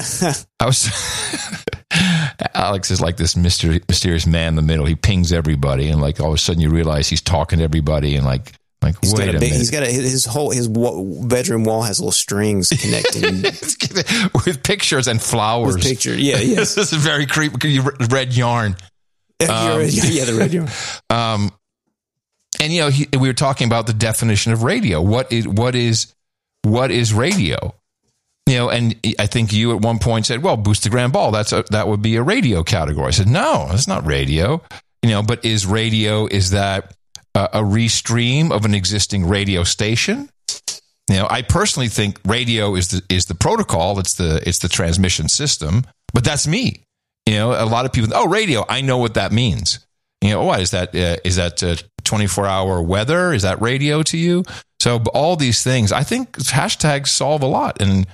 S1: Alex is like this mysterious man in the middle. He pings everybody, and like all of a sudden you realize he's talking to everybody, and like wait a minute.
S2: He's got his bedroom wall has little strings connecting
S1: with pictures and flowers.
S2: With yes.
S1: This is very creepy. Red yarn.
S2: The red yarn.
S1: And we were talking about the definition of radio. What is radio? And I think you at one point said, "Well, Boostagram ball, that would be a radio category." I said, "No, that's not radio." But is that a restream of an existing radio station? I personally think radio is the protocol. It's the transmission system. But that's me. A lot of people. Oh, radio. I know what that means. What is that? Is that 24-hour weather? Is that radio to you? So all these things, I think hashtags solve a lot. And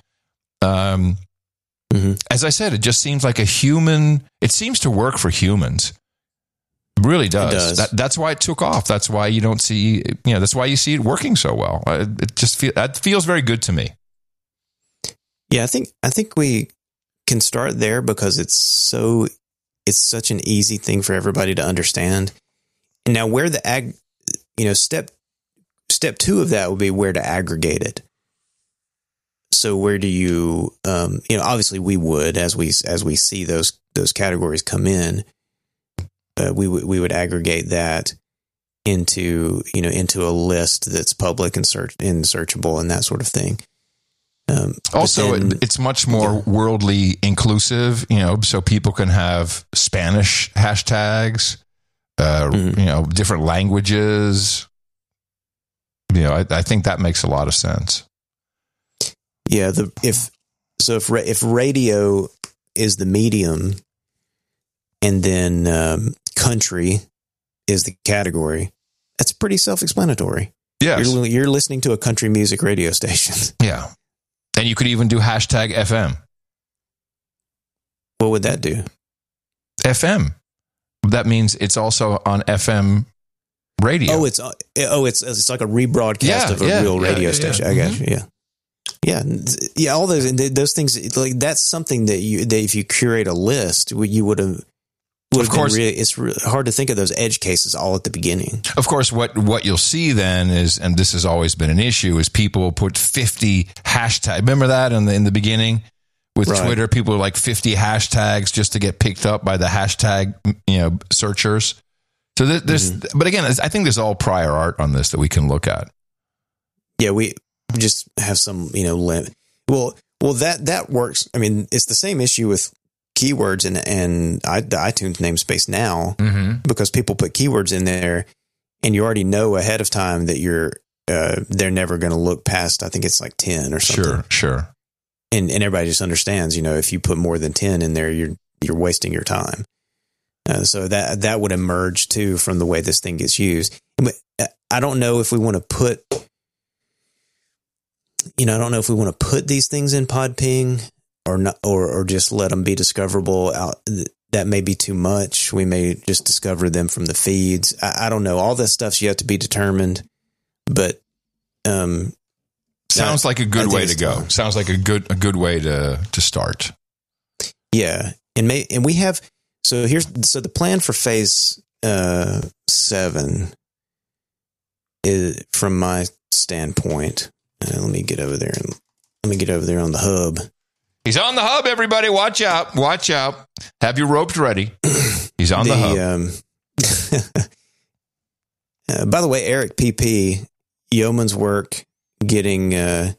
S1: as I said, it just seems like it seems to work for humans. It really does. That's why it took off. That's why you don't see, that's why you see it working so well. That feels very good to me.
S2: Yeah, I think we can start there because it's such an easy thing for everybody to understand. And now where step 2 of that would be where to aggregate it. So where do you, obviously we would, as we see those categories come in, we would aggregate that into a list that's public and searchable and that sort of thing. Also,
S1: it's much more worldly inclusive, so people can have Spanish hashtags, different languages. I think that makes a lot of sense.
S2: Yeah, if radio is the medium, and then country is the category, that's pretty self-explanatory.
S1: Yes.
S2: You're listening to a country music radio station.
S1: Yeah. And you could even do hashtag FM.
S2: What would that do?
S1: FM. That means it's also on FM radio.
S2: Oh, it's like a rebroadcast of a real radio station. I got you. Yeah. All those things, like that's something that if you curate a list, you would have. Of course, it's hard to think of those edge cases all at the beginning.
S1: Of course, what you'll see then is, and this has always been an issue, is people will put 50 hashtags. Remember that in the beginning with Twitter, people were like 50 hashtags just to get picked up by the hashtag searchers. So there's, but again, I think there's all prior art on this that we can look at.
S2: Yeah, we just have some limit. Well, that works. I mean, it's the same issue with keywords and the iTunes namespace now, because people put keywords in there and you already know ahead of time that they're never going to look past, I think it's like 10 or something.
S1: Sure.
S2: And everybody just understands, if you put more than 10 in there, you're wasting your time. So that would emerge too from the way this thing gets used. But I don't know if we want to put, these things in PodPing or not, or just let them be discoverable out. That may be too much. We may just discover them from the feeds. I don't know. All that stuff's yet to be determined, but,
S1: sounds like a good way to go. Sounds like a good way to start.
S2: Yeah. And we have, so the plan for phase 7 is, from my standpoint, let me get over there on the hub.
S1: He's on the hub, everybody. Watch out. Have your ropes ready. He's on the
S2: hub. By the way, Eric PP, yeoman's work getting the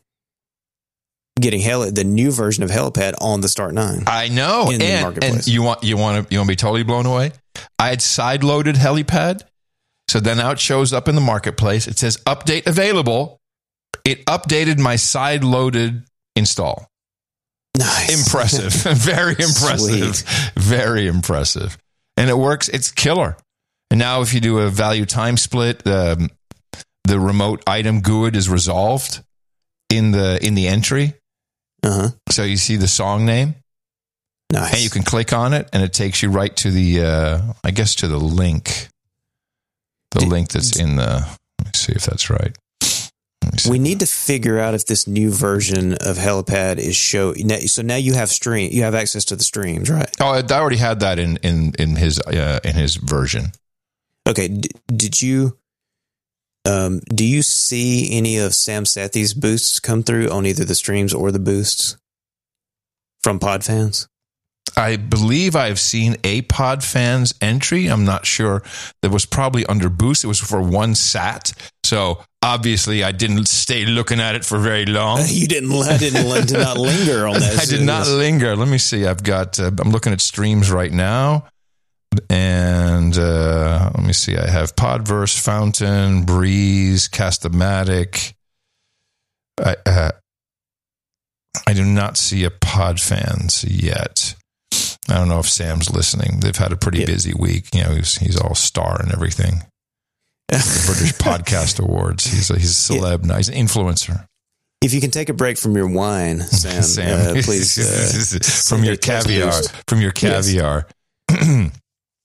S2: new version of Helipad on the Start 9.
S1: I know.
S2: In the marketplace.
S1: And you want to be totally blown away? I had side loaded Helipad. So then now it shows up in the marketplace. It says update available. It updated my side loaded install.
S2: Nice.
S1: Impressive. Very impressive.
S2: Sweet.
S1: Very impressive. And it works. It's killer. And now if you do a value time split, the remote item GUID is resolved in the entry.
S2: Uh-huh.
S1: So you see the song name.
S2: Nice.
S1: And you can click on it and it takes you right to the, I guess to the link. The link that's in the, let me see if that's right.
S2: We need to figure out if this new version of Helipad is so now you have you have access to the streams, right?
S1: Oh, I already had that in his version.
S2: Okay. Did you, do you see any of Sam Sethi's boosts come through on either the streams or the boosts from Podfans?
S1: I believe I've seen a Podfans entry. I'm not sure. That was probably under boost. It was for one sat. So obviously I didn't stay looking at it for very long.
S2: You did not linger on that.
S1: I did not linger. Let me see. I've got, I'm looking at streams right now. And let me see. I have Podverse, Fountain, Breeze, Cast-O-Matic. I do not see a Podfans yet. I don't know if Sam's listening. They've had a pretty busy week. You know, he's all star and everything. The British Podcast Awards. He's a celeb now. He's an influencer.
S2: If you can take a break from your wine, Sam. Please.
S1: From your caviar. From your caviar. Yes.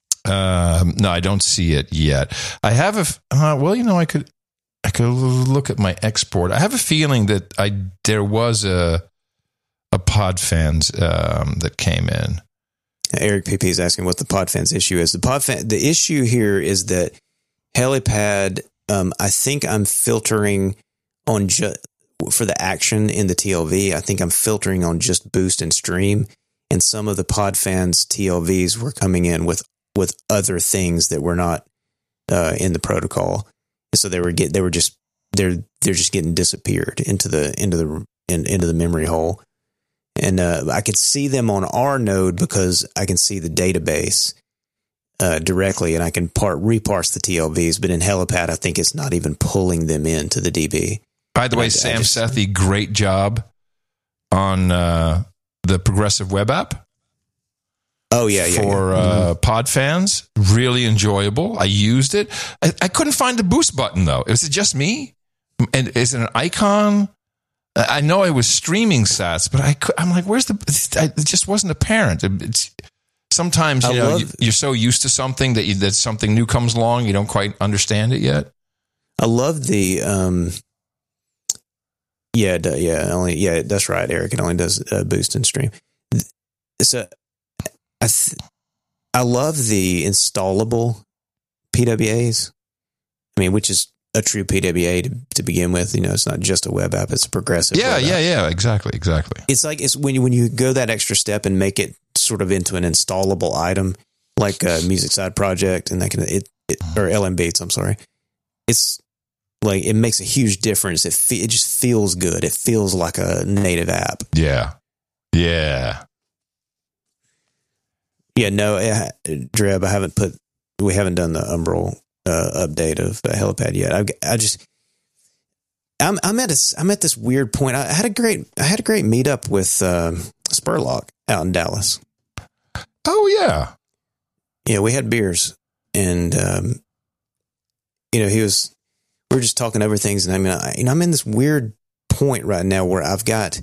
S1: No, I don't see it yet. I have I could look at my export. I have a feeling that there was a Podfans that came in.
S2: Eric PP is asking what the Podfans issue is. The issue here is that Helipad, I think I'm filtering on for the action in the TLV. I think I'm filtering on just boost and stream, and some of the Podfans TLVs were coming in with other things that were not in the protocol, and so they're just getting disappeared into the memory hole. And I could see them on our node because I can see the database directly, and I can reparse the TLVs. But in Helipad, I think it's not even pulling them into the DB.
S1: By the way, Sam Sethi, great job on the Progressive Web App.
S2: Oh, yeah.
S1: For Podfans. Really enjoyable. I used it. I couldn't find the boost button, though. Was it just me? And is it an icon? I know I was streaming sats, but I'm like, it just wasn't apparent. Sometimes, you're so used to something that something new comes along, you don't quite understand it yet.
S2: I love the, that's right, Eric. It only does boost and stream. So I love the installable PWAs. I mean, which is a true PWA to begin with. You know, it's not just a web app; it's a progressive.
S1: Yeah. Exactly.
S2: It's like when you go that extra step and make it sort of into an installable item, like a Music Side Project, and that can or LM Beats. I'm sorry. It's like it makes a huge difference. It just feels good. It feels like a native app.
S1: Yeah.
S2: No, Dreb, we haven't done the Umbral update of Helipad yet. I'm at this weird point. I had a great meetup with Spurlock out in Dallas.
S1: Oh yeah,
S2: we had beers, and we were just talking over things, and I mean, I'm in this weird point right now where I've got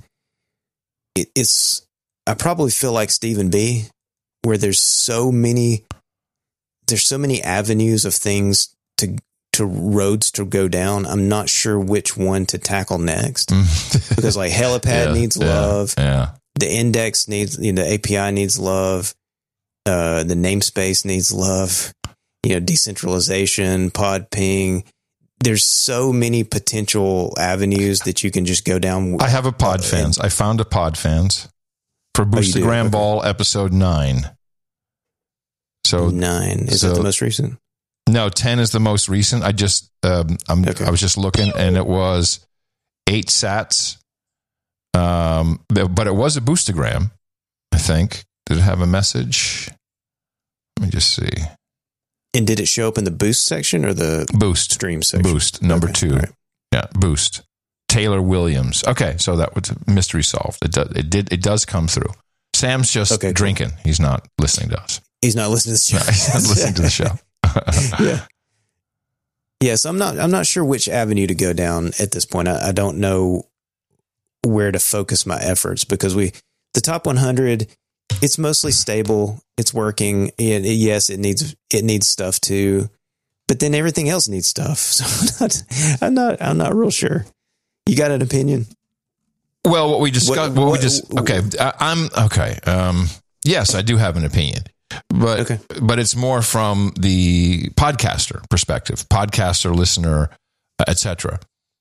S2: I probably feel like Stephen B, where there's so many avenues of things to roads to go down. I'm not sure which one to tackle next because like Helipad needs love.
S1: Yeah.
S2: The index needs, the API needs love. The namespace needs love. Decentralization, pod ping. There's so many potential avenues that you can just go down.
S1: I have a Podfans. I found a Podfans for Boostagram Ball episode 9. So
S2: 9 is that the most recent?
S1: No, 10 is the most recent. I just I was just looking, and it was 8 sats. But it was a Boostagram, I think. Did it have a message? Let me just see.
S2: And did it show up in the boost section or the
S1: boost
S2: stream section?
S1: Boost number 2. Right. Yeah, boost. Taylor Williams. Okay, so that was mystery solved. It does come through. Sam's just drinking. Cool. He's not listening to us.
S2: He's not listening to the show.
S1: No, he's not listening to the show.
S2: Yeah. Yeah, so I'm not sure which avenue to go down at this point. I don't know where to focus my efforts, because the top 100, it's mostly stable. It's working. Yes, it needs stuff too, but then everything else needs stuff. So I'm not real sure. You got an opinion?
S1: Well, what we discussed. I'm okay. Yes, I do have an opinion, but it's more from the podcaster perspective, podcaster, listener, etc.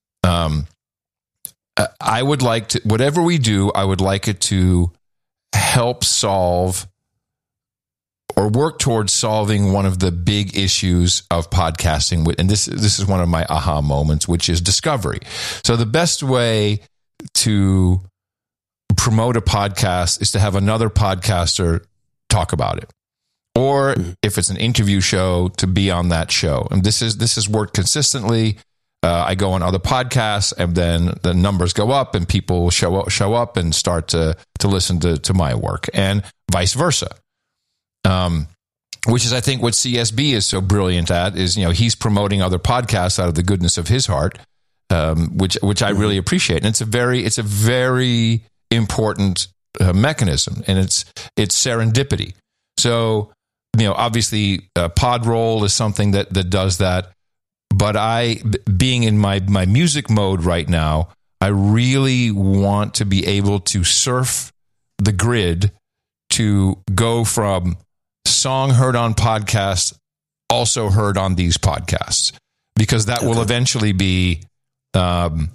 S1: I would like to, whatever we do, I would like it to help solve or work towards solving one of the big issues of podcasting. And this is one of my aha moments, which is discovery. So the best way to promote a podcast is to have another podcaster talk about it. Or if it's an interview show, to be on that show. And this has worked consistently. I go on other podcasts, and then the numbers go up, and people show up and start to listen to my work, and vice versa. Which is, I think, what CSB is so brilliant at, is, he's promoting other podcasts out of the goodness of his heart, which I really appreciate. And it's a very important mechanism, and it's serendipity. So, obviously, Podroll is something that does that. But being in my music mode right now, I really want to be able to surf the grid to go from song heard on podcast, also heard on these podcasts, because that will eventually be, snippet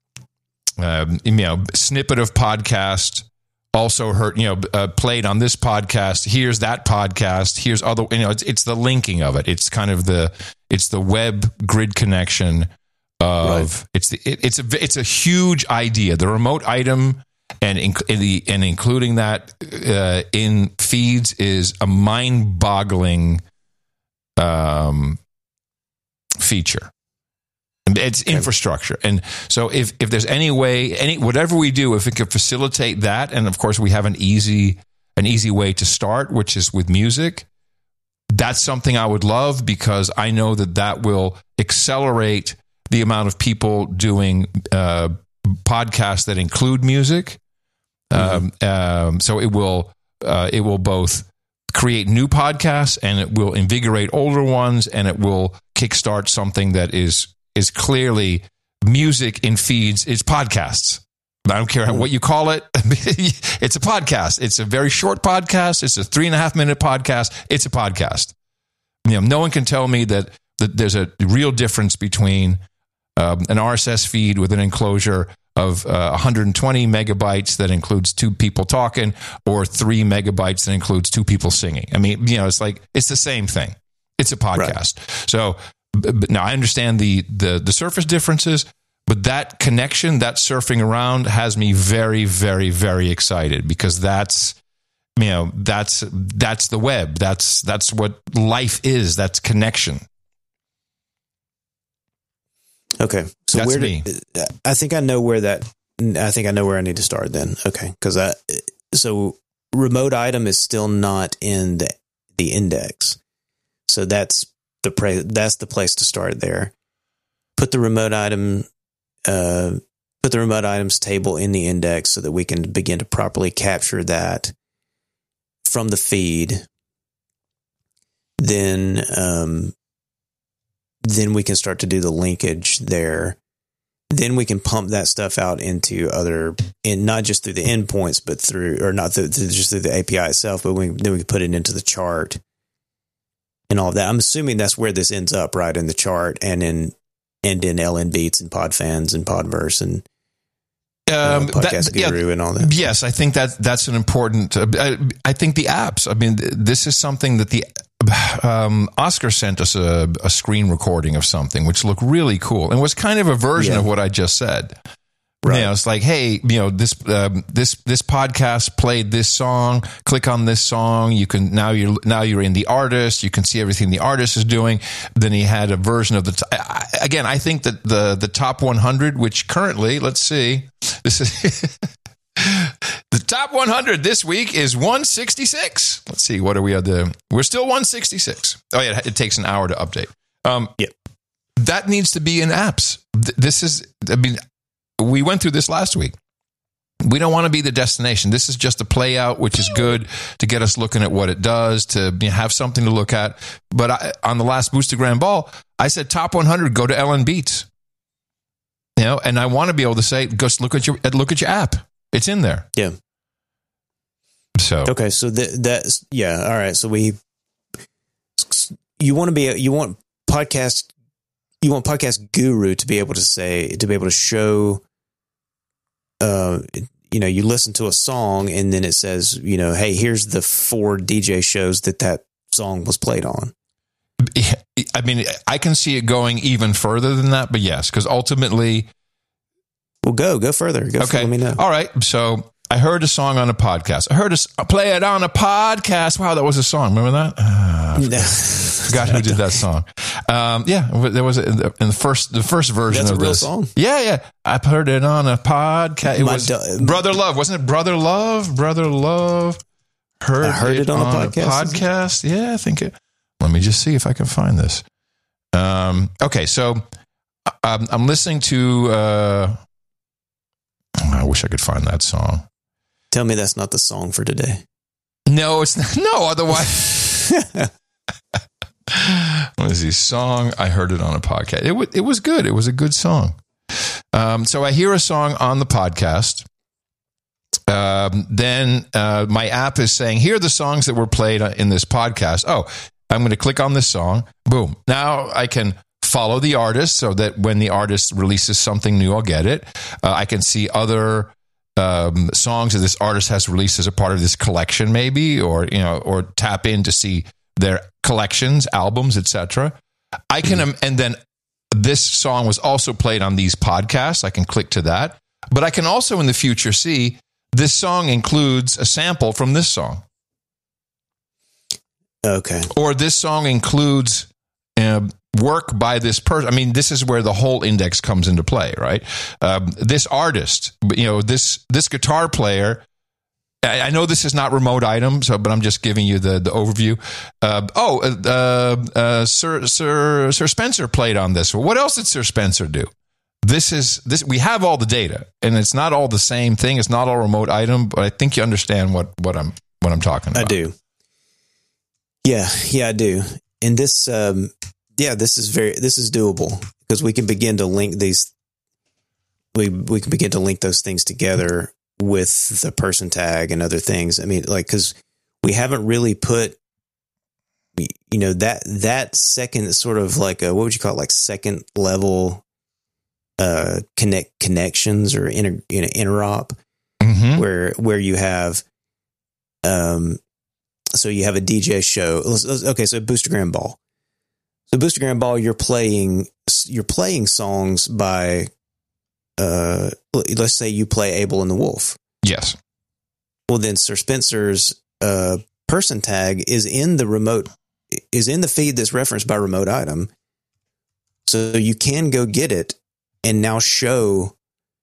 S1: of podcast, also heard, played on this podcast. Here's that podcast. Here's other, it's the linking of it. It's kind of it's the web grid connection of, it's a huge idea. The remote item and including that in feeds is a mind-boggling feature. It's infrastructure. And so if there's any way, whatever we do, if it could facilitate that, and of course we have an easy way to start, which is with music, that's something I would love, because I know that will accelerate the amount of people doing podcasts that include music. So it will both create new podcasts, and it will invigorate older ones, and it will kickstart something that is clearly music in feeds. It's podcasts. I don't care what you call it. It's a podcast. It's a very short podcast. It's a 3.5-minute podcast. It's a podcast. No one can tell me that there's a real difference between an RSS feed with an enclosure of 120 megabytes that includes 2 people talking, or 3 megabytes that includes 2 people singing. I mean, it's the same thing. It's a podcast. Right. So now I understand the surface differences, but that connection, that surfing around, has me very, very, very excited, because that's the web. That's what life is. That's connection.
S2: Okay. So
S1: that's me.
S2: I think I know where I need to start then. Okay. So remote item is still not in the index. So that's the place to start there. Put the remote items table in the index so that we can begin to properly capture that from the feed. Then we can start to do the linkage there. Then we can pump that stuff out into not just through the endpoints, but just through the API itself, but then we can put it into the chart and all of that. I'm assuming that's where this ends up, right, in the chart and in LN Beats and Podfans and Podverse and Podcast Guru and all that.
S1: Yes, I think that's an important. I think the apps. I mean, this is something that the Oscar sent us a screen recording of something which looked really cool and was kind of a version of what I just said.
S2: Right.
S1: You know, it's like, hey, you know, this podcast played this song. Click on this song. You can now you're in the artist. You can see everything the artist is doing. Then he had a version of again. I think that the top 100, which currently, let's see, this is the top 100 this week is 166. Let's see, what are we at? We're still 166. Oh yeah, it takes an hour to update.
S2: Yep.
S1: That needs to be in apps. This is, I mean, we went through this last week. We don't want to be the destination. This is just a play out, which is good to get us looking at what it does, to have something to look at. But on the last Boostergram Ball, I said top 100, go to LN Beats. You know, and I want to be able to say, go look at your app. It's in there.
S2: Yeah.
S1: So
S2: okay, so that's yeah. All right, so you want podcast guru to be able to show. You listen to a song and then it says, hey, here's the 4 DJ shows that song was played on.
S1: I mean, I can see it going even further than that, but yes, because ultimately.
S2: Well, go further. Let me know.
S1: All right. So I heard a song on a podcast. Play it on a podcast. Wow, that was a song. Remember that? Forgot who did that song. There was in the first version
S2: That's
S1: of
S2: a real
S1: this
S2: song?
S1: Yeah. I heard it on a podcast. It was Brother Love, wasn't it? Brother Love. Heard it on a podcast. Yeah, I think it. Let me just see if I can find this. Okay, so I'm listening to. I wish I could find that song.
S2: Tell me that's not the song for today.
S1: No, it's not. No, otherwise. What is this song? I heard it on a podcast. It was good. It was a good song. So I hear a song on the podcast. Then my app is saying, here are the songs that were played in this podcast. Oh, I'm going to click on this song. Boom. Now I can follow the artist so that when the artist releases something new, I'll get it. I can see other songs that this artist has released as a part of this collection, maybe, or tap in to see their collections, albums, etc. I can, and then this song was also played on these podcasts. I can click to that, but I can also in the future see this song includes a sample from this song.
S2: Okay. Or
S1: this song includes work by this person. I mean, this is where the whole index comes into play, right? This artist, this guitar player. I know this is not remote item, but I'm just giving you the overview. Sir Spencer played on this. What else did Sir Spencer do? This. We have all the data, and it's not all the same thing. It's not all remote item, but I think you understand what I'm talking about.
S2: I do. Yeah, I do. And this, this is doable because we can begin to link these. We can begin to link those things together with the person tag and other things. I mean, because we haven't really put, that second sort of what would you call it? Second level, connections or interop, where you have, so you have a DJ show. Okay. So Boostergram Ball. So Boostergram Ball, you're playing songs by, let's say you play Abel and the Wolf.
S1: Yes.
S2: Well, then Sir Spencer's person tag is in the feed that's referenced by remote item. So you can go get it and now show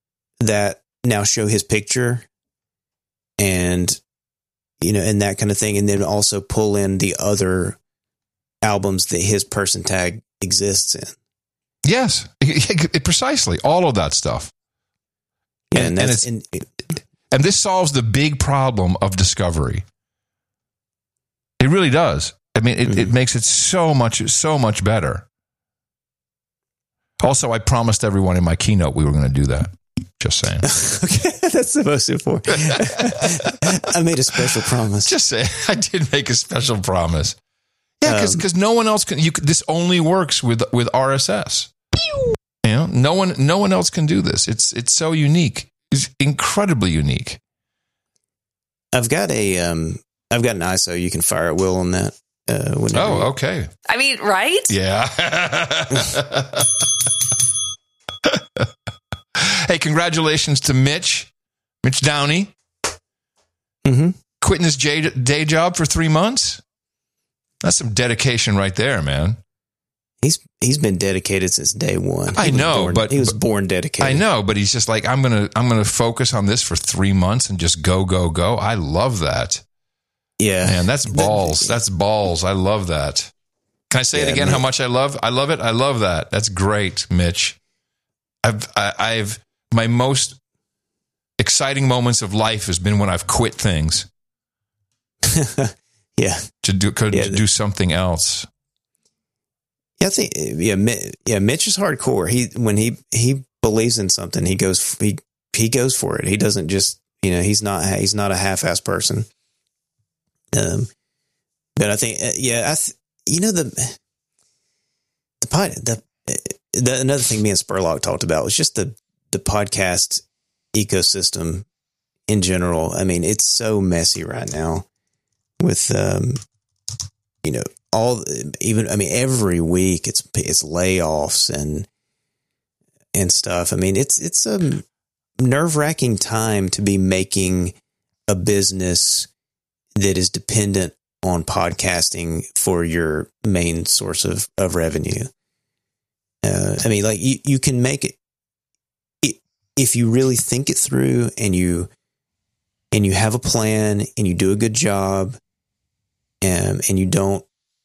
S2: his picture and, and that kind of thing. And then also pull in the other albums that his person tag exists in.
S1: Yes, precisely. All of that stuff.
S2: Yeah,
S1: and this solves the big problem of discovery. It really does. I mean, it makes it so much better. Also, I promised everyone in my keynote we were going to do that. Just saying.
S2: Okay, that's the most important. I made a special promise.
S1: Just say I did make a special promise. Yeah, because no one else can. This only works with RSS. No one else can do this. It's so unique. It's incredibly unique.
S2: I've got an ISO you can fire at will on that.
S1: Okay.
S3: I mean, right?
S1: Yeah. Hey, congratulations to Mitch Downey.
S2: Mm-hmm.
S1: Quitting his day job for 3 months. That's some dedication right there, man.
S2: He's been dedicated since day one.
S1: I know, but
S2: he was born dedicated.
S1: I know, but he's just like, I'm gonna focus on this for 3 months and just go. I love that.
S2: Yeah,
S1: man, that's balls. That's balls. I love that. Can I say it again? Man. How much I love it. I love that. That's great, Mitch. I've my most exciting moments of life has been when I've quit things.
S2: Yeah,
S1: to do something else.
S2: Yeah, I think Mitch is hardcore. When he believes in something, he goes for it. He doesn't just, he's not a half-ass person. But I think another thing me and Spurlock talked about was just the podcast ecosystem in general. I mean, it's so messy right now with every week it's layoffs and stuff. I mean, it's a nerve-wracking time to be making a business that is dependent on podcasting for your main source of revenue. I mean, like you can make it if you really think it through and you have a plan and you do a good job, and you don't,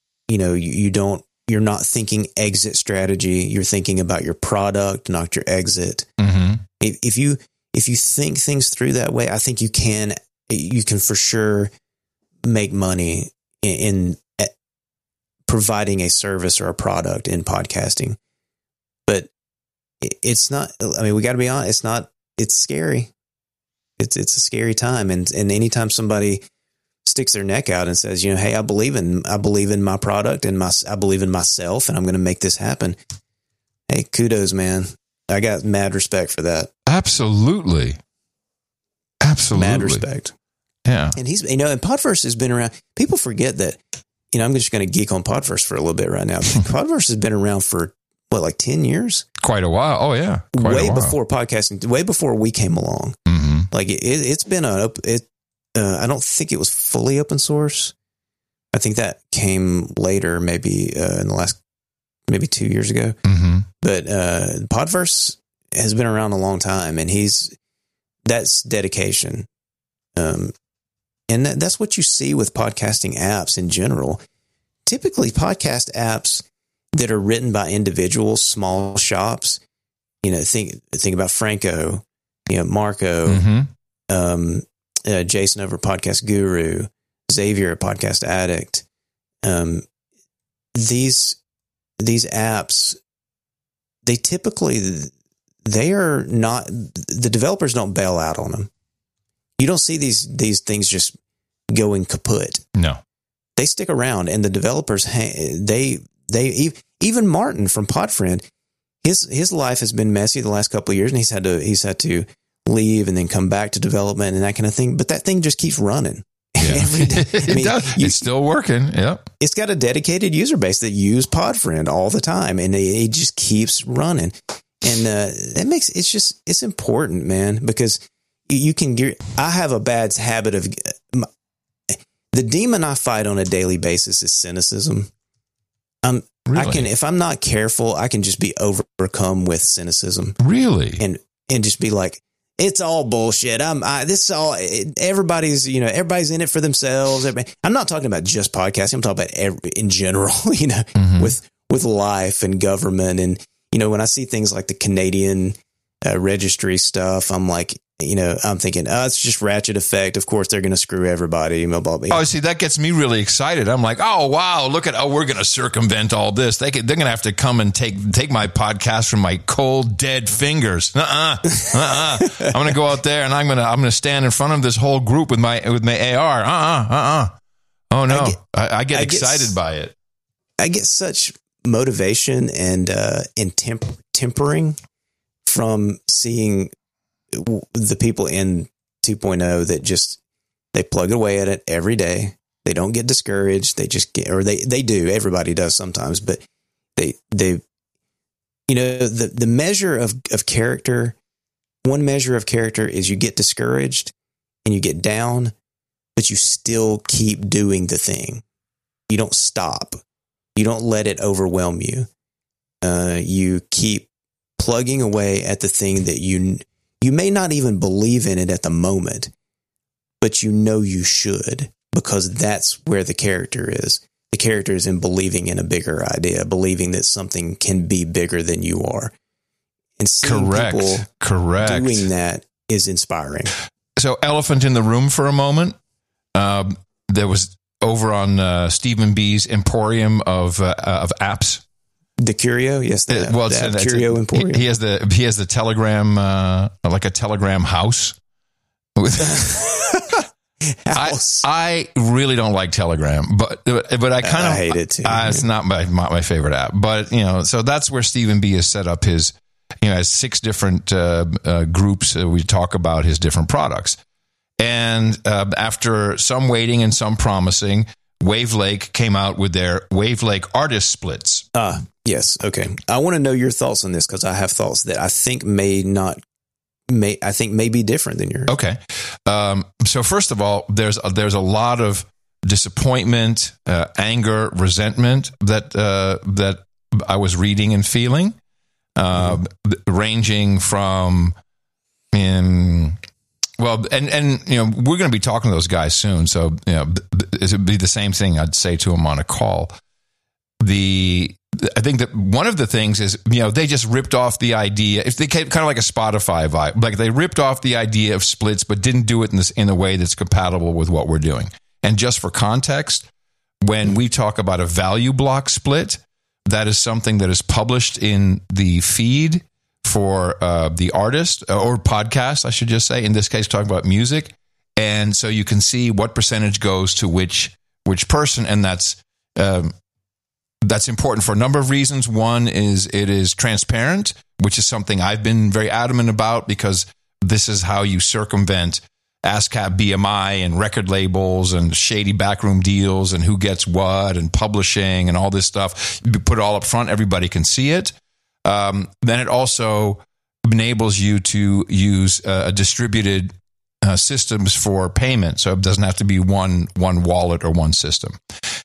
S2: you're not thinking exit strategy. You're thinking about your product, not your exit.
S1: Mm-hmm.
S2: If you think things through that way, I think you can for sure make money in providing a service or a product in podcasting. But it's not, I mean, we got to be honest. It's scary. It's a scary time. And anytime somebody sticks their neck out and says, hey, I believe in my product and I believe in myself and I'm going to make this happen. Hey, kudos, man. I got mad respect for that.
S1: Absolutely.
S2: Mad respect.
S1: Yeah.
S2: And he's, and Podverse has been around. People forget that, I'm just going to geek on Podverse for a little bit right now. Podverse has been around for like 10 years?
S1: Quite a while. Oh yeah.
S2: Way before podcasting, way before we came along.
S1: Mm-hmm.
S2: Like it's been I don't think it was fully open source. I think that came later, maybe in the last, maybe 2 years ago.
S1: Mm-hmm.
S2: But Podverse has been around a long time, and that's dedication. And that's what you see with podcasting apps in general. Typically, podcast apps that are written by individuals, small shops. Think about Franco, Marco,
S1: mm-hmm.
S2: Jason over Podcast Guru, Xavier at Podcast Addict. These apps, they are not, the developers don't bail out on them. You don't see these things just going kaput.
S1: No,
S2: they stick around, and the developers, even Martin from Podfriend, his life has been messy the last couple of years, and he's had to leave and then come back to development and that kind of thing. But that thing just keeps running every day.
S1: It does. It's still working. Yep.
S2: It's got a dedicated user base that use Podfriend all the time, and it just keeps running. And it's important, man, because I have a bad habit of the demon I fight on a daily basis is cynicism. Really? If I'm not careful, I can just be overcome with cynicism.
S1: Really?
S2: And just be like, it's all bullshit. Everybody's in it for themselves. I'm not talking about just podcasting. I'm talking about in general,
S1: mm-hmm.
S2: with life and government. And, when I see things like the Canadian registry stuff, I'm like, I'm thinking, it's just ratchet effect. Of course, they're going to screw everybody. Blah, blah, blah.
S1: Oh, see, that gets me really excited. I'm like, oh, wow, we're going to circumvent all this. They're going to have to come and take my podcast from my cold, dead fingers. I'm going to go out there and I'm going to stand in front of this whole group with my AR. Oh no, I get excited by it.
S2: I get such motivation and tempering from seeing the people in 2.0 that they plug away at it every day. They don't get discouraged. They just they do. Everybody does sometimes, but the measure of character one measure of character is you get discouraged and you get down, but you still keep doing the thing. You don't stop. You don't let it overwhelm you. You keep plugging away at the thing that you may not even believe in it at the moment, but you know you should, because that's where the character is. The character is in believing in a bigger idea, believing that something can be bigger than you are. And seeing people doing that is inspiring.
S1: So, elephant in the room for a moment. There was over on Stephen B's Emporium of apps.
S2: The Curio, yes. The Curio Emporium.
S1: He has the Telegram, like a Telegram house. I really don't like Telegram, but I kind of
S2: hate it too.
S1: It's not my favorite app, but so that's where Stephen B has set up his, has 6 different groups. We talk about his different products, and after some waiting and some promising, Wavelake came out with their Wavelake artist splits.
S2: Yes. Okay. I want to know your thoughts on this, because I have thoughts that I think may be different than yours.
S1: Okay. So first of all, there's a lot of disappointment, anger, resentment that I was reading and feeling, ranging from we're going to be talking to those guys soon. So, it would be the same thing I'd say to them on a call. I think that one of the things is, they just ripped off the idea. If they came kind of like a Spotify vibe, like they ripped off the idea of splits, but didn't do it in a way that's compatible with what we're doing. And just for context, when we talk about a value block split, that is something that is published in the feed for the artist or podcast, I should just say. In this case, talking about music, and so you can see what percentage goes to which person, and that's important for a number of reasons. One is it is transparent, which is something I've been very adamant about, because this is how you circumvent ASCAP BMI and record labels and shady backroom deals and who gets what and publishing and all this stuff. You put it all up front, everybody can see it. Then it also enables you to use distributed systems for payment, so it doesn't have to be one wallet or one system.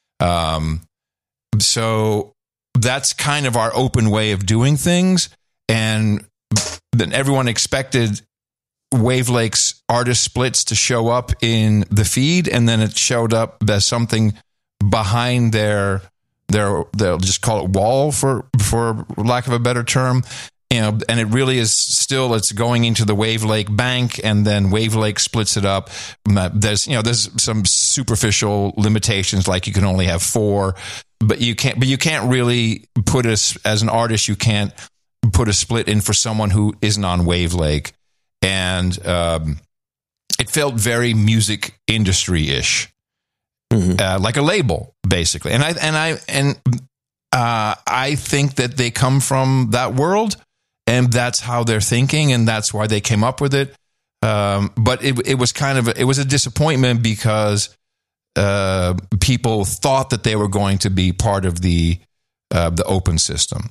S1: So that's kind of our open way of doing things. And then everyone expected Wavelake's artist splits to show up in the feed, and then it showed up as something behind they'll just call it wall for lack of a better term. And it really is still, it's going into the Wavelake bank, and then Wavelake splits it up. There's some superficial limitations, like you can only have 4, but you can't really put as an artist, you can't put a split in for someone who isn't on Wavelake. And it felt very music industry-ish, like a label, basically. And I think that they come from that world, and that's how they're thinking, and that's why they came up with it. But it was it was a disappointment, because people thought that they were going to be part of the open system.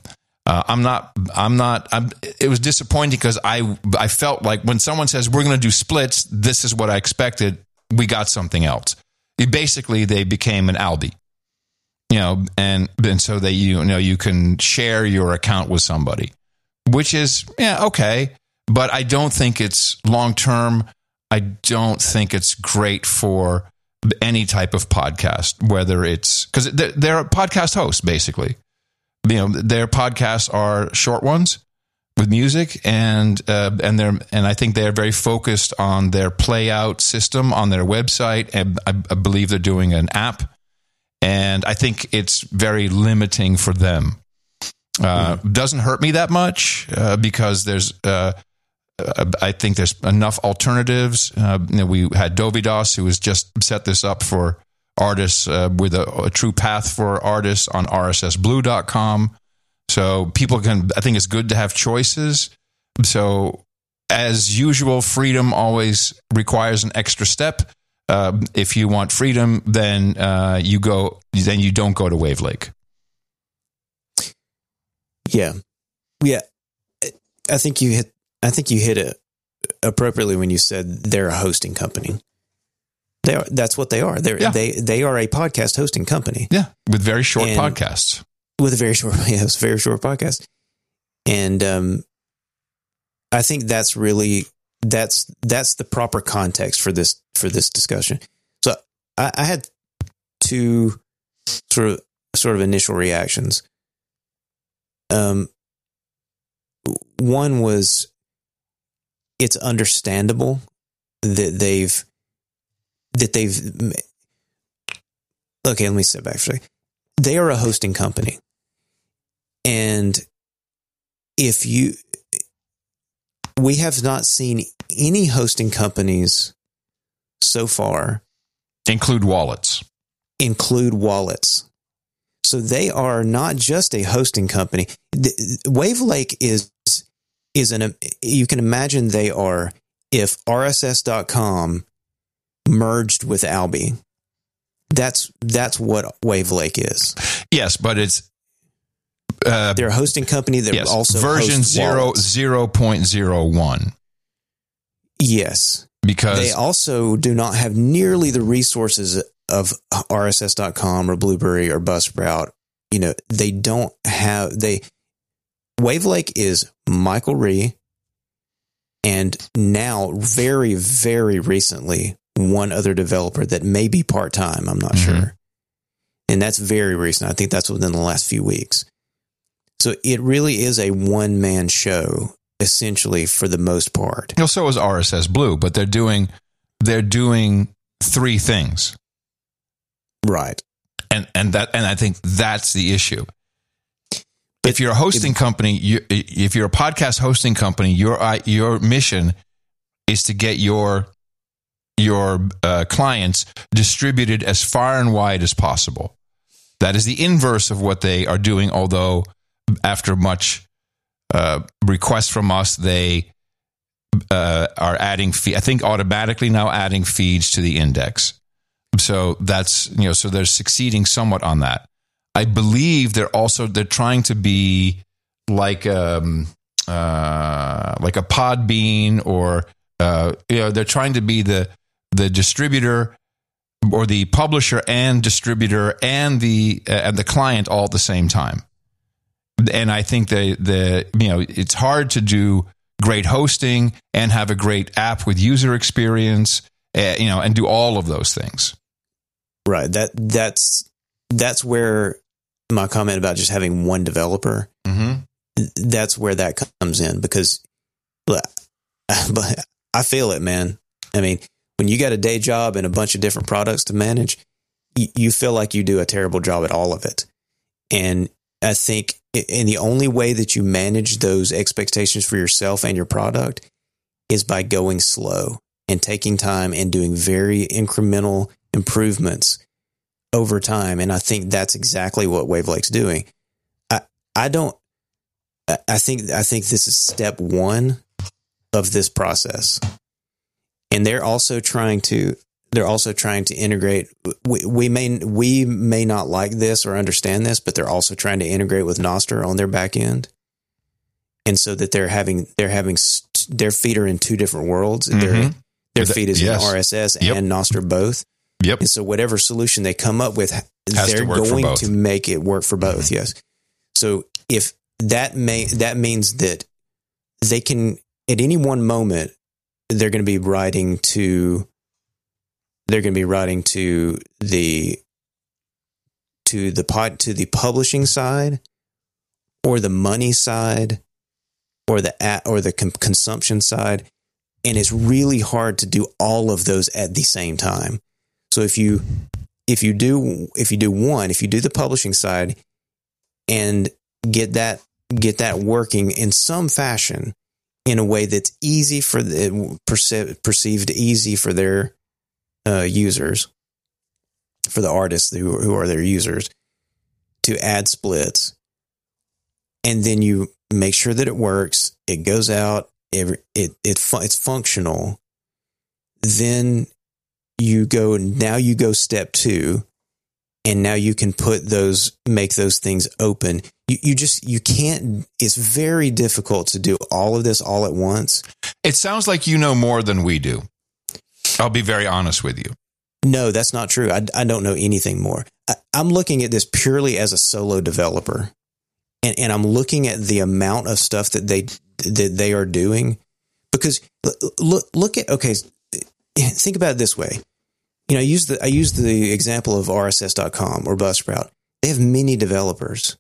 S1: It was disappointing, because I felt like when someone says we're going to do splits, this is what I expected. We got something else. They became an Aldi, and so they, you can share your account with somebody, which is, okay. But I don't think it's long-term. I don't think it's great for any type of podcast, whether it's, because they're podcast hosts, basically. Their podcasts are short ones with music, and I think they're very focused on their play out system on their website, and I believe they're doing an app, and I think it's very limiting for them. Doesn't hurt me that much, because there's I think there's enough alternatives. We had Dovidas, who has just set this up for artists with a true path for artists on rssblue.com. So people I think it's good to have choices. So as usual, freedom always requires an extra step. If you want freedom, then you don't go to Wavelake.
S2: Yeah. I think you hit appropriately when you said they're a hosting company. That's what they are. They are a podcast hosting company.
S1: Yeah, with very short podcasts.
S2: With a very short podcast. And I think that's the proper context for this discussion. So I had two sort of initial reactions. One was, it's understandable that they've okay, let me step back for a second. They are a hosting company. And we have not seen any hosting companies so far
S1: include wallets.
S2: So they are not just a hosting company. WaveLake is you can imagine they are if RSS.com merged with Alby. That's what WaveLake is.
S1: Yes, but it's
S2: they're a hosting company that also
S1: version 0.01.
S2: Yes,
S1: because
S2: they also do not have nearly the resources of RSS.com or Blueberry or Buzzsprout. They don't have WaveLake is Michael Rhee, and now very, very recently one other developer that may be part-time. I'm not sure. And that's very recent. I think that's within the last few weeks. So it really is a one-man show, essentially, for the most part.
S1: So is RSS Blue, but they're doing three things.
S2: Right.
S1: And I think that's the issue. If you're a hosting company, if you're a podcast hosting company, your mission is to get your clients distributed as far and wide as possible. That is the inverse of what they are doing, although after much request from us, they are adding I think automatically now adding feeds to the index. So that's, so they're succeeding somewhat on that. I believe they're trying to be like a Podbean, or they're trying to be the distributor or the publisher and distributor and the client all at the same time. And I think it's hard to do great hosting and have a great app with user experience, and do all of those things.
S2: Right. That's where my comment about just having one developer, that's where that comes in, because but I feel it, man. I mean, when you got a day job and a bunch of different products to manage, you feel like you do a terrible job at all of it. And I think the only way that you manage those expectations for yourself and your product is by going slow and taking time and doing very incremental improvements over time. And I think that's exactly what WaveLake's doing. I think this is step one of this process. And they're also trying to integrate. We may not like this or understand this, but they're also trying to integrate with Nostr on their back end. And so that they're having their feed are in two different worlds. Their feed is in RSS and Nostr both.
S1: Yep.
S2: And so whatever solution they come up with, they're going to make it work for both. Yes. So if that means that they can, at any one moment, they're going to be writing to the publishing side, or the money side, or the consumption side, and it's really hard to do all of those at the same time. So if you do the publishing side and get that working in some fashion, in a way that's easy for perceived easy for their users, for the artists who are their users, to add splits, and then you make sure that it works, it goes out, it's functional. Then you go step two, and now you can make those things open. You can't, it's very difficult to do all of this all at once.
S1: It sounds like you know more than we do. I'll be very honest with you.
S2: No, that's not true. I don't know anything more. I'm looking at this purely as a solo developer, and I'm looking at the amount of stuff that they are doing. Because look at, okay, think about it this way. I use the example of RSS.com or Buzzsprout. They have many developers.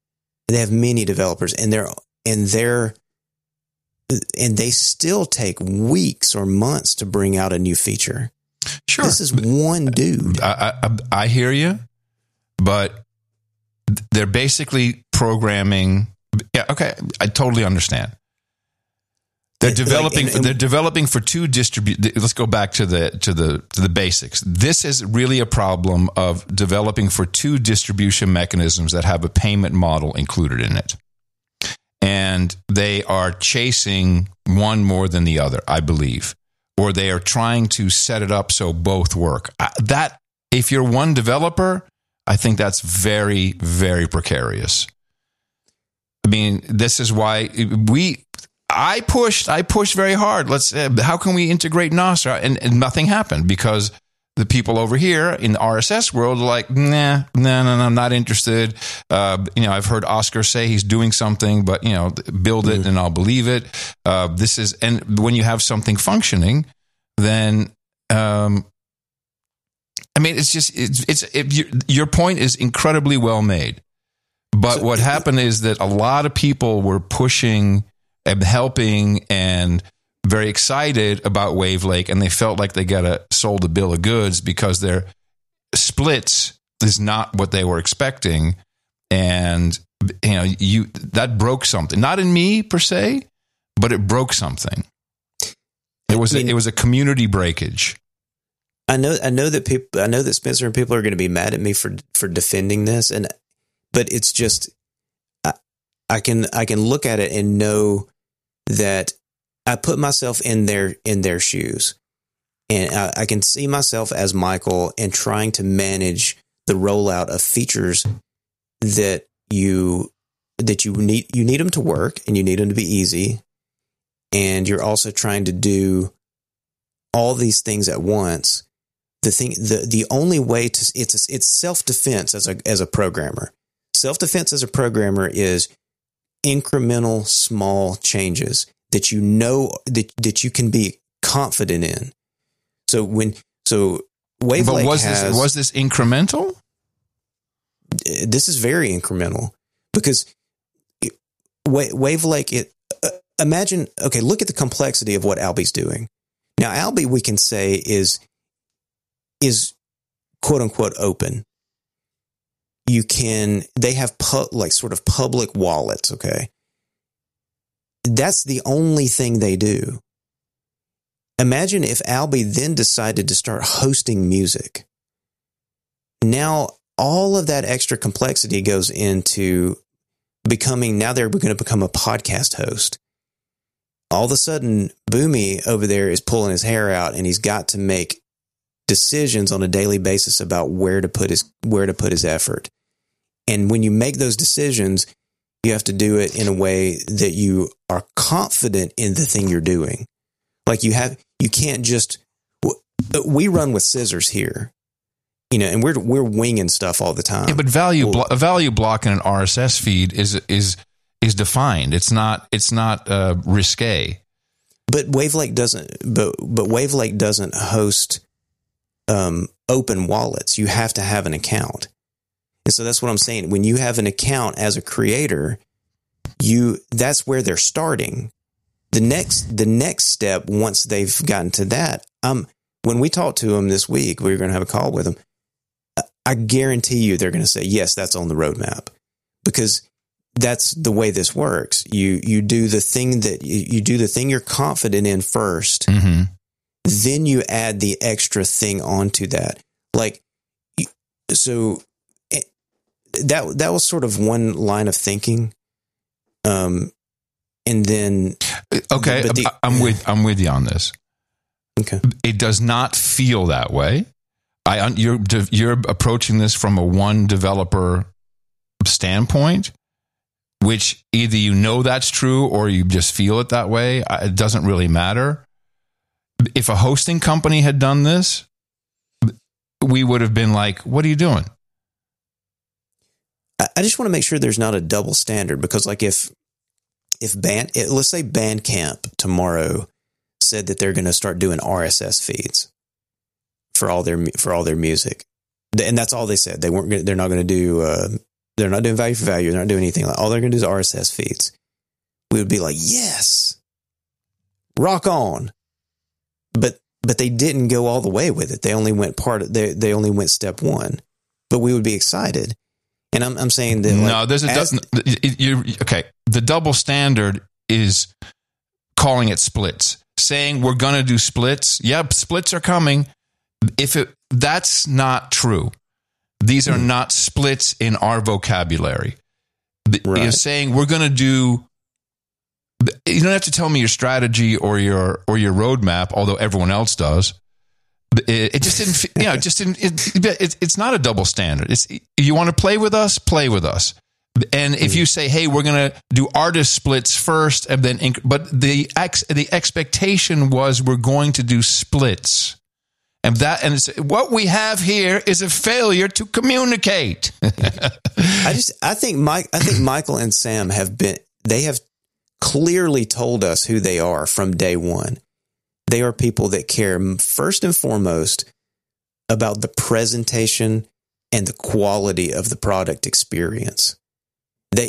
S2: And they still take weeks or months to bring out a new feature.
S1: Sure.
S2: This is one dude.
S1: I hear you, but they're basically programming. Yeah, okay, I totally understand. They're developing. They're developing for two Let's go back to the basics. This is really a problem of developing for two distribution mechanisms that have a payment model included in it, and they are chasing one more than the other, I believe, or they are trying to set it up so both work. That if you're one developer, I think that's very, very precarious. I mean, this is why I pushed very hard. How can we integrate Nostr? And nothing happened because the people over here in the RSS world are like, no, I'm not interested. I've heard Oscar say he's doing something, but build it and I'll believe it. And when you have something functioning, then your point is incredibly well made. But what happened is that a lot of people were pushing and helping and very excited about Wavelake, and they felt like they got sold a bill of goods because their splits is not what they were expecting, and that broke something. Not in me per se, but it broke something. It was a community breakage.
S2: I know that Spencer and people are going to be mad at me for defending this, but it's just I can look at it and know that I put myself in their shoes, and I can see myself as Michael and trying to manage the rollout of features that you need them to work and you need them to be easy, and you're also trying to do all these things at once. The only way to it's self-defense as a programmer. Self-defense as a programmer is incremental small changes that that you can be confident in. So Wavelake
S1: was this incremental?
S2: This is very incremental because Wavelake. Imagine, okay, look at the complexity of what Alby's doing. Now, Alby, we can say is quote unquote open. They have sort of public wallets. Okay. That's the only thing they do. Imagine if Alby then decided to start hosting music. Now, all of that extra complexity goes into now they're going to become a podcast host. All of a sudden, Boomy over there is pulling his hair out, and he's got to make decisions on a daily basis about where to put his effort. And when you make those decisions, you have to do it in a way that you are confident in the thing you're doing. Like you can't just, we run with scissors here, and we're winging stuff all the time.
S1: Yeah, but a value block in an RSS feed is defined. It's not risque.
S2: But Wavelake doesn't host open wallets. You have to have an account. And so that's what I'm saying. When you have an account as a creator, that's where they're starting. The next step, once they've gotten to that, when we talk to them this week, we're going to have a call with them. I guarantee you they're going to say, yes, that's on the roadmap, because that's the way this works. You do the thing you're confident in first. Mm-hmm. Then you add the extra thing onto that. So that was sort of one line of thinking. And then,
S1: okay, I'm with you on this.
S2: Okay.
S1: It does not feel that way. You're approaching this from a one developer standpoint, which either you know that's true or you just feel it that way. It doesn't really matter. If a hosting company had done this, we would have been like, what are you doing?
S2: I just want to make sure there's not a double standard, because like if let's say Bandcamp tomorrow said that they're going to start doing RSS feeds for all their music, and that's all they said. They're not doing value for value. They're not doing anything. All they're going to do is RSS feeds. We would be like, yes, rock on. But they didn't go all the way with it. They only went they only went step one. But we would be excited. And I'm saying that okay. The double standard is calling it splits. Saying we're going to do splits. Yep, splits are coming. That's not true. These are not splits in our vocabulary. Right. You're saying we're going to do. You don't have to tell me your strategy or your roadmap, although everyone else does. It just didn't. It just didn't. It's not a double standard. It's, you want to play with us, play with us. And if you say, "Hey, we're going to do artist splits first," and then, but the expectation was we're going to do splits. And what we have here is a failure to communicate. I think Michael and Sam have clearly told us who they are from day one. They are people that care first and foremost about the presentation and the quality of the product experience. To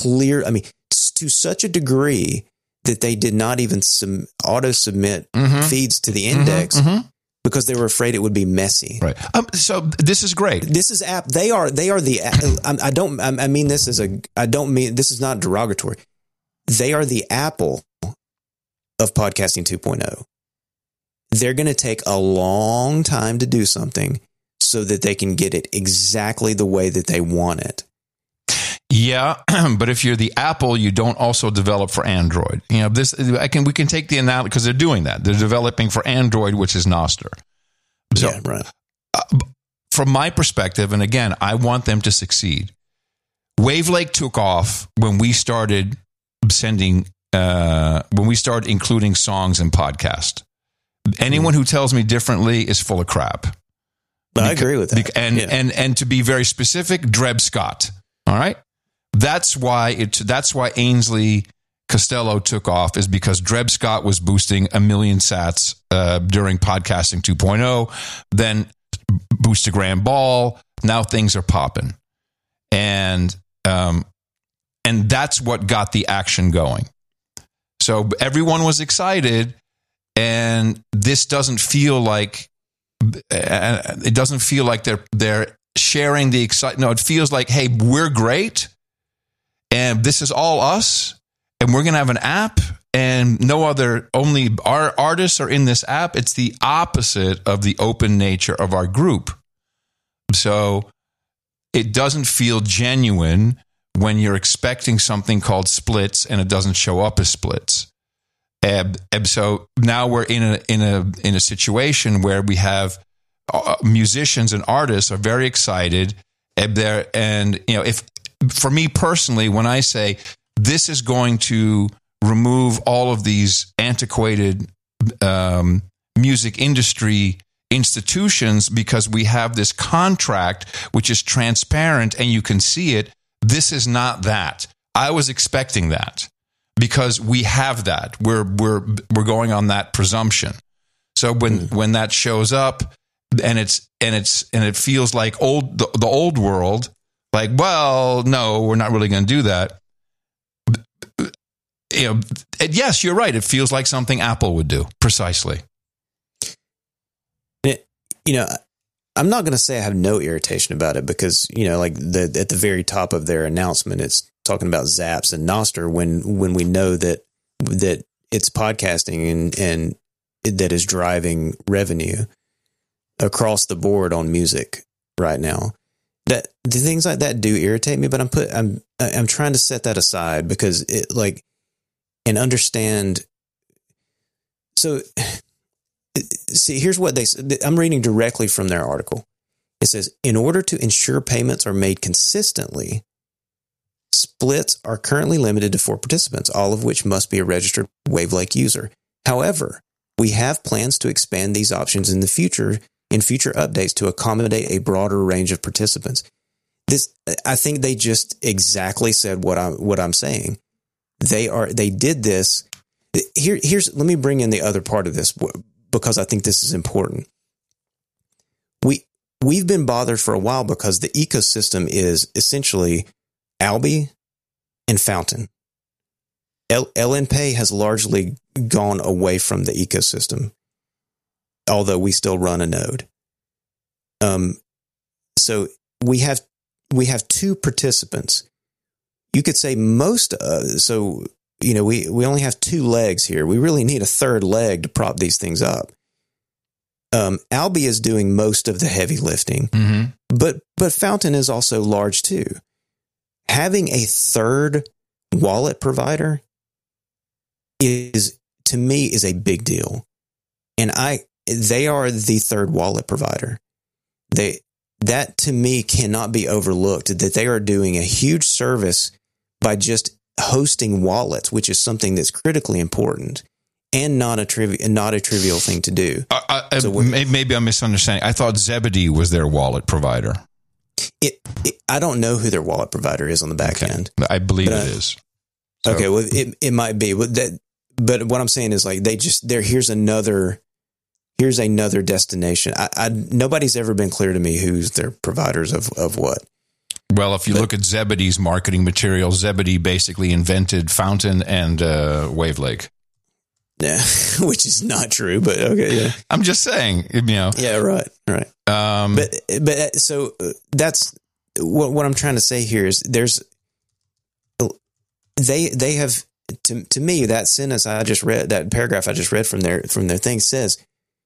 S2: such a degree that they did not even auto submit feeds to the index. Because they were afraid it would be messy.
S1: Right. So this is great.
S2: This is app. They are the. I mean this this is not derogatory. They are the Apple of podcasting 2.0. They're going to take a long time to do something so that they can get it exactly the way that they want it.
S1: Yeah, but if you're the Apple, you don't also develop for Android. We can take the analogy because they're doing that. They're developing for Android, which is Nostr. So,
S2: yeah, right.
S1: From my perspective, and again, I want them to succeed. Wavelake took off when we started including songs in podcast. Anyone who tells me differently is full of crap.
S2: I agree with that.
S1: And to be very specific, Dreb Scott. All right. That's why Ainsley Costello took off, is because Dreb Scott was boosting 1 million sats during podcasting 2.0, then Boostagram Ball. Now things are popping. And that's what got the action going. So everyone was excited, and this doesn't feel like they're sharing the excitement. No, it feels like, hey, we're great, and this is all us, and we're going to have an app, and only our artists are in this app. It's the opposite of the open nature of our group. So it doesn't feel genuine when you're expecting something called splits and it doesn't show up as splits. So now we're in a situation where we have musicians and artists are very excited. If for me personally, when I say this is going to remove all of these antiquated music industry institutions because we have this contract which is transparent and you can see it. This is not that. I was expecting that because we have that. We're going on that presumption. So when that shows up and it feels like the old world, like, well, no, we're not really going to do that. Yes, you're right. It feels like something Apple would do. Precisely.
S2: I'm not going to say I have no irritation about it because, like at the very top of their announcement, it's talking about Zaps and Nostr when we know that it's podcasting and that is driving revenue across the board on music right now. That the things like that do irritate me, but I'm trying to set that aside because and understand. So see, here's what I'm reading directly from their article. It says, in order to ensure payments are made consistently, splits are currently limited to 4 participants, all of which must be a registered WaveLake user. However, we have plans to expand these options in future updates to accommodate a broader range of participants. I think they just exactly said what I'm saying. They did this. Let me bring in the other part of this, because I think this is important. We've been bothered for a while because the ecosystem is essentially Alby and Fountain. LNPay has largely gone away from the ecosystem, although we still run a node. So we have 2 participants. You could say we only have 2 legs here. We really need a third leg to prop these things up. Alby is doing most of the heavy lifting, but Fountain is also large too. Having a third wallet provider is a big deal. And they are the third wallet provider. That to me cannot be overlooked, that they are doing a huge service by just hosting wallets, which is something that's critically important and not a trivial thing to do.
S1: Maybe I'm misunderstanding. I thought Zebedee was their wallet provider.
S2: I don't know who their wallet provider is on the back end.
S1: I believe it is.
S2: So. Okay, well, it might be. But what I'm saying is, like, here's another destination. Nobody's ever been clear to me who's their providers of what.
S1: Well, if you look at Zebedee's marketing material, Zebedee basically invented Fountain and WaveLake.
S2: Yeah, which is not true, but okay. Yeah.
S1: I'm just saying,
S2: Yeah, right. But so that's what I'm trying to say here is they have to me, that sentence I just read, that paragraph I just read from their thing says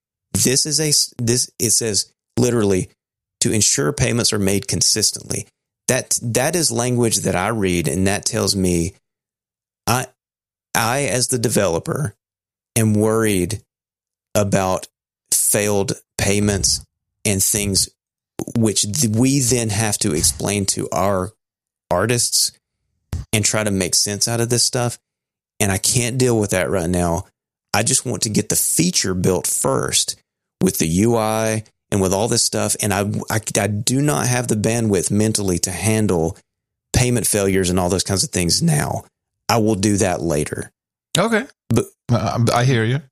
S2: it says literally to ensure payments are made consistently. That is language that I read, and that tells me I as the developer am worried about failed payments and things which we then have to explain to our artists and try to make sense out of this stuff. And I can't deal with that right now. I just want to get the feature built first with the UI and with all this stuff. And I do not have the bandwidth mentally to handle payment failures and all those kinds of things now. I will do that later.
S1: Okay.
S2: But
S1: I hear you.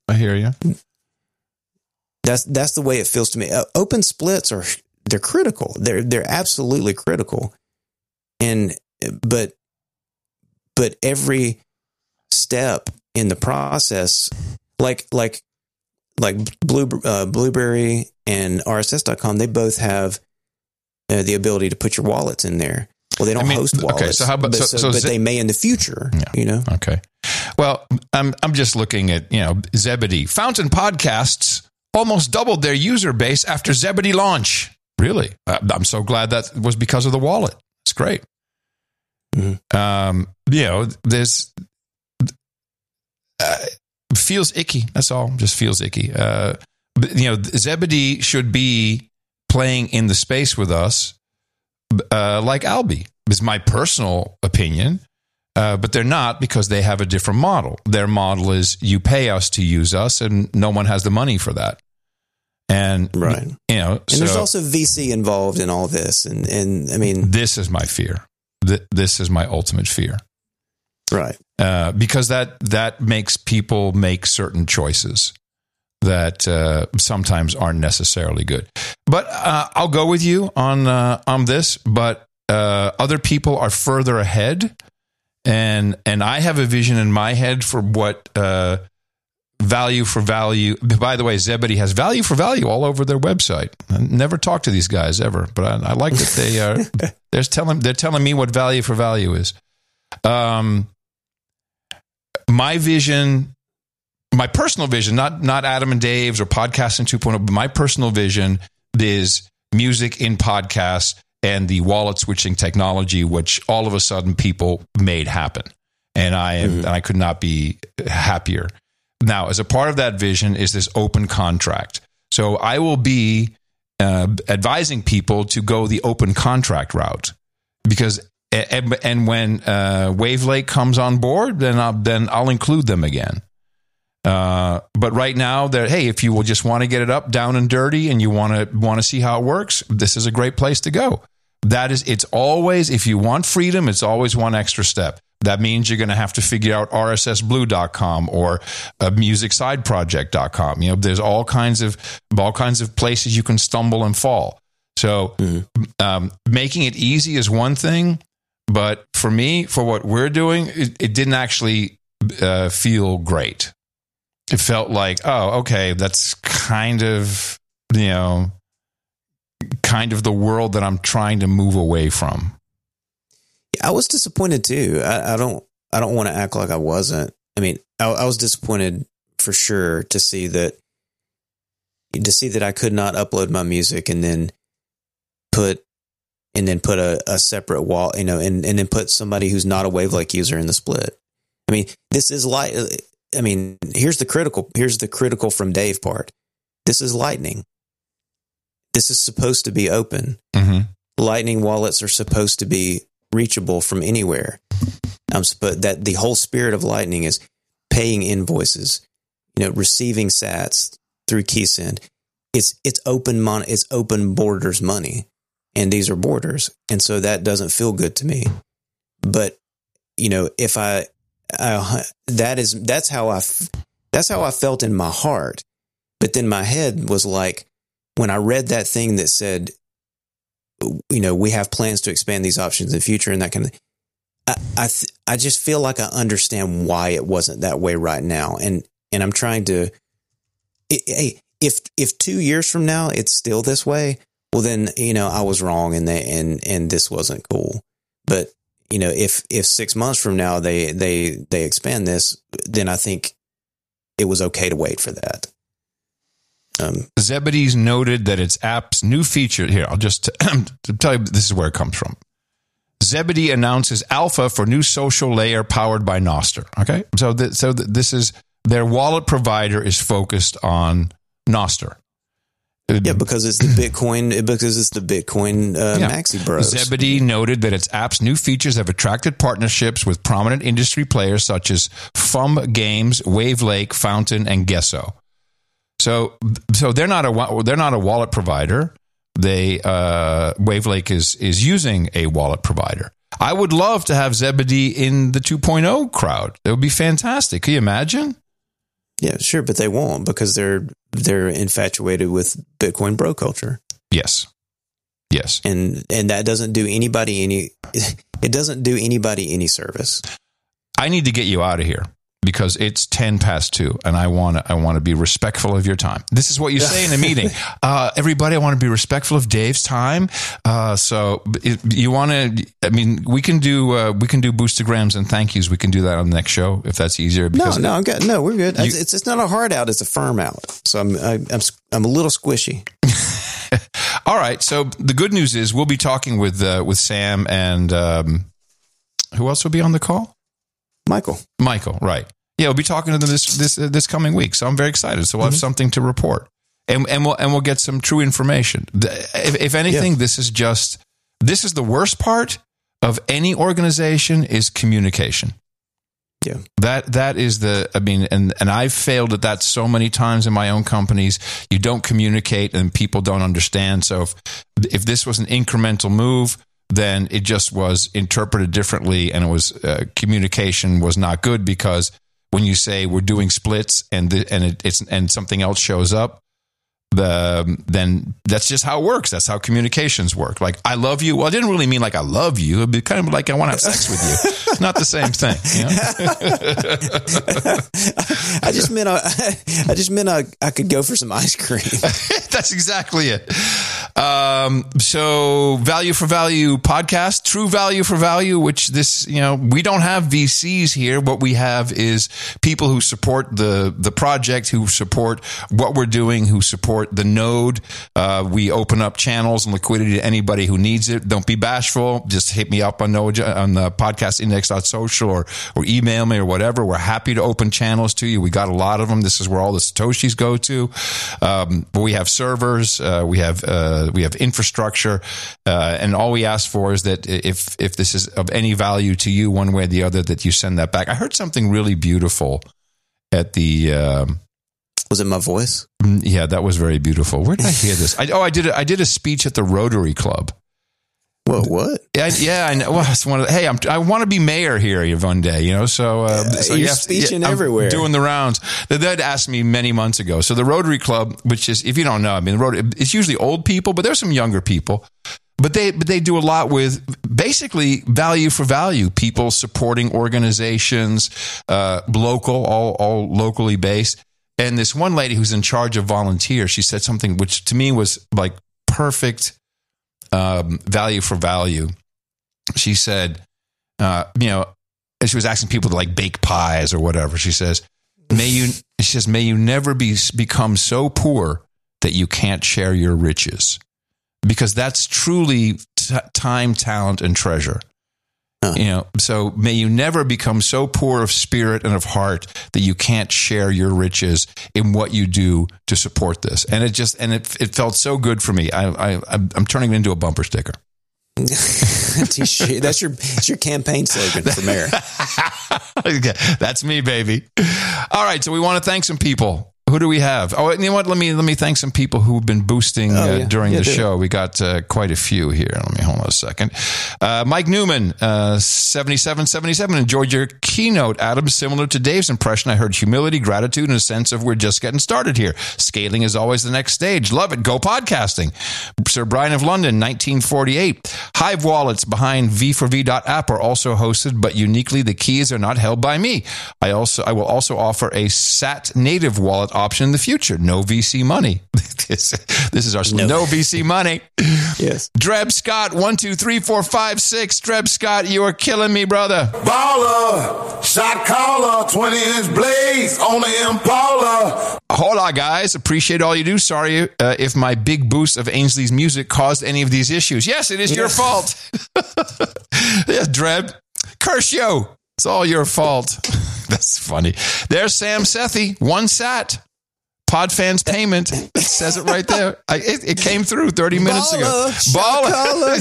S2: That's the way it feels to me. Open splits they're critical. They're absolutely critical. But every step in the process, like Blueberry and RSS.com, they both have the ability to put your wallets in there. Well, they don't host wallets. Okay, so how about but they may in the future? Yeah.
S1: Okay. Well, I'm just looking at Zebedee. Fountain Podcasts almost doubled their user base after Zebedee launch. Really, I'm so glad that was because of the wallet. It's great. Mm-hmm. There's feels icky. That's all. Just feels icky. Zebedee should be playing in the space with us, like Alby. Is my personal opinion, but they're not, because they have a different model. Their model is you pay us to use us, and no one has the money for that. And
S2: right, and there's also VC involved in all this, and I mean,
S1: this is my fear. This is my ultimate fear.
S2: Right.
S1: Because that makes people make certain choices that sometimes aren't necessarily good. But I'll go with you on this. But other people are further ahead, and I have a vision in my head for what value for value. By the way, Zebedee has value for value all over their website. I never talked to these guys ever, but I like that they are. They're telling me what value for value is. My vision, my personal vision, not Adam and Dave's or Podcasting 2.0, but my personal vision is music in podcasts and the wallet switching technology, which all of a sudden people made happen. And I could not be happier. Now, as a part of that vision is this open contract. So I will be advising people to go the open contract route, because And when WaveLake comes on board, then I'll include them again. But right now, hey, if you will just want to get it up, down and dirty, and you want to see how it works, this is a great place to go. It's always, if you want freedom, it's always one extra step. That means you're going to have to figure out rssblue.com or musicsideproject.com. You know, there's all kinds of places you can stumble and fall. So making it easy is one thing, but for me, for what we're doing, it didn't actually feel great. It felt like, oh, okay, that's kind of the world that I'm trying to move away from.
S2: I was disappointed too. I don't want to act like I wasn't. I mean, I was disappointed for sure to see that I could not upload my music and then put a separate wall, and then put somebody who's not a WaveLake user in the split. I mean, this is here's the critical from Dave part. This is Lightning. This is supposed to be open.
S1: Mm-hmm.
S2: Lightning wallets are supposed to be reachable from anywhere. But that the whole spirit of Lightning is paying invoices, receiving sats through KeySend. It's open borders money, and these are borders, and so that doesn't feel good to me. But if that's how I felt in my heart. But then my head was like, when I read that thing that said, we have plans to expand these options in the future and that kind of thing, I just feel like I understand why it wasn't that way right now. And I'm trying to, if 2 years from now it's still this way, well then, I was wrong and this wasn't cool. But, if 6 months from now they expand this, then I think it was okay to wait for that.
S1: Zebedee's noted that its app's new feature. Here, I'll just tell you, this is where it comes from. Zebedee announces alpha for new social layer powered by Nostr. Okay, so this is their wallet provider is focused on Nostr.
S2: Yeah, because it's the Bitcoin. Maxi Bros.
S1: Zebedee noted that its app's new features have attracted partnerships with prominent industry players such as FUM Games, WaveLake, Fountain, and Gesso. So they're not a wallet provider. WaveLake is using a wallet provider. I would love to have Zebedee in the 2.0 crowd. It would be fantastic. Can you imagine?
S2: Yeah, sure, but they won't because they're infatuated with Bitcoin bro culture.
S1: Yes.
S2: And that doesn't do anybody any service.
S1: I need to get you out of here because it's 2:10, and I want to be respectful of your time. This is what you say in a meeting. Everybody, I want to be respectful of Dave's time. So you want to? I mean, we can do boostergrams and thank yous. We can do that on the next show if that's easier.
S2: Because we're good. It's not a hard out; it's a firm out. So I'm a little squishy.
S1: All right. So the good news is we'll be talking with Sam and who else will be on the call?
S2: Michael,
S1: right. Yeah, we'll be talking to them this coming week. So I'm very excited. So we'll have something to report. And we'll get some true information. If anything, this is the worst part of any organization is communication.
S2: Yeah.
S1: That is and I've failed at that so many times in my own companies. You don't communicate and people don't understand. So if this was an incremental move, then it just was interpreted differently, and it was communication was not good, because when you say we're doing splits and something else shows up, then that's just how it works. That's how communications work. Like, I love you. Well, I didn't really mean like I love you. It'd be kind of like I want to have sex with you. Not the same thing. You know?
S2: I just meant I could go for some ice cream.
S1: That's exactly it. So Value for Value podcast, True Value for Value, which we don't have VCs here. What we have is people who support the project, who support what we're doing, who support the node. We open up channels and liquidity to anybody who needs it. Don't be bashful. Just hit me up on the podcastindex.social or email me or whatever. We're happy to open channels to you. We got a lot of them. This is where all the Satoshis go to. But we have servers. We have We have infrastructure, and all we ask for is that if this is of any value to you, one way or the other, that you send that back. I heard something really beautiful at the.
S2: Was it my voice?
S1: Yeah, that was very beautiful. Where did I hear this? I did a speech at the Rotary Club.
S2: Whoa, what?
S1: Yeah, I know. Well, it's one of the, hey, I want to be mayor here one day, you know. So, so
S2: you're speeching everywhere,
S1: doing the rounds. They'd asked me many months ago. So the Rotary Club, which is, if you don't know, I mean, it's usually old people, but there's some younger people. But they do a lot with basically value for value. People supporting organizations, local, all locally based. And this one lady who's in charge of volunteers, she said something which to me was like perfect. Value for value. She said, and she was asking people to like bake pies or whatever. She says, may you never become so poor that you can't share your riches, because that's truly time, talent, and treasure. So may you never become so poor of spirit and of heart that you can't share your riches in what you do to support this. And it felt so good for me. I'm turning it into a bumper sticker.
S2: That's your campaign slogan for mayor.
S1: That's me, baby. All right. So we want to thank some people. Who do we have? Oh, you know what? Let me thank some people who've been boosting during the show. We got quite a few here. Let me hold on a second. Mike Newman, 7777, enjoyed your keynote, Adam. Similar to Dave's impression, I heard humility, gratitude, and a sense of we're just getting started here. Scaling is always the next stage. Love it. Go podcasting. Sir Brian of London, 1948. Hive wallets behind v4v.app are also hosted, but uniquely the keys are not held by me. I will also offer a SAT native wallet option in the future. No VC money. This is our no VC money.
S2: Yes.
S1: Dreb Scott, 1, 2, 3, 4, 5, 6. Dreb Scott, you are killing me, brother.
S3: Baller, shot caller, 20-inch blades on the Impala.
S1: Hola, guys. Appreciate all you do. Sorry if my big boost of Ainsley's music caused any of these issues. Yes, it is your fault. Yes, Dreb. Curse you. It's all your fault. That's funny. There's Sam Sethi, 1 sat. Podfans payment. It says it right there. It came through 30 minutes ago. Baller.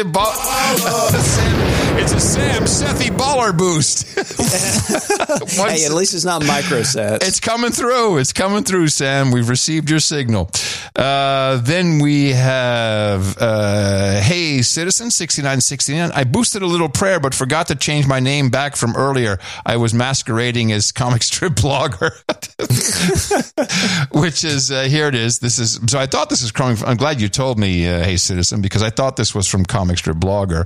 S1: It's a Sam Sethi baller boost.
S2: Hey, at least it's not microsats.
S1: It's coming through. It's coming through, Sam. We've received your signal. Then we have, hey, Citizen 6969. I boosted a little prayer, but forgot to change my name back from earlier. I was masquerading as comic strip blogger. Which is, here it is. So I thought this was coming from, I'm glad you told me, hey, Citizen, because I thought this was from Comic Strip Blogger.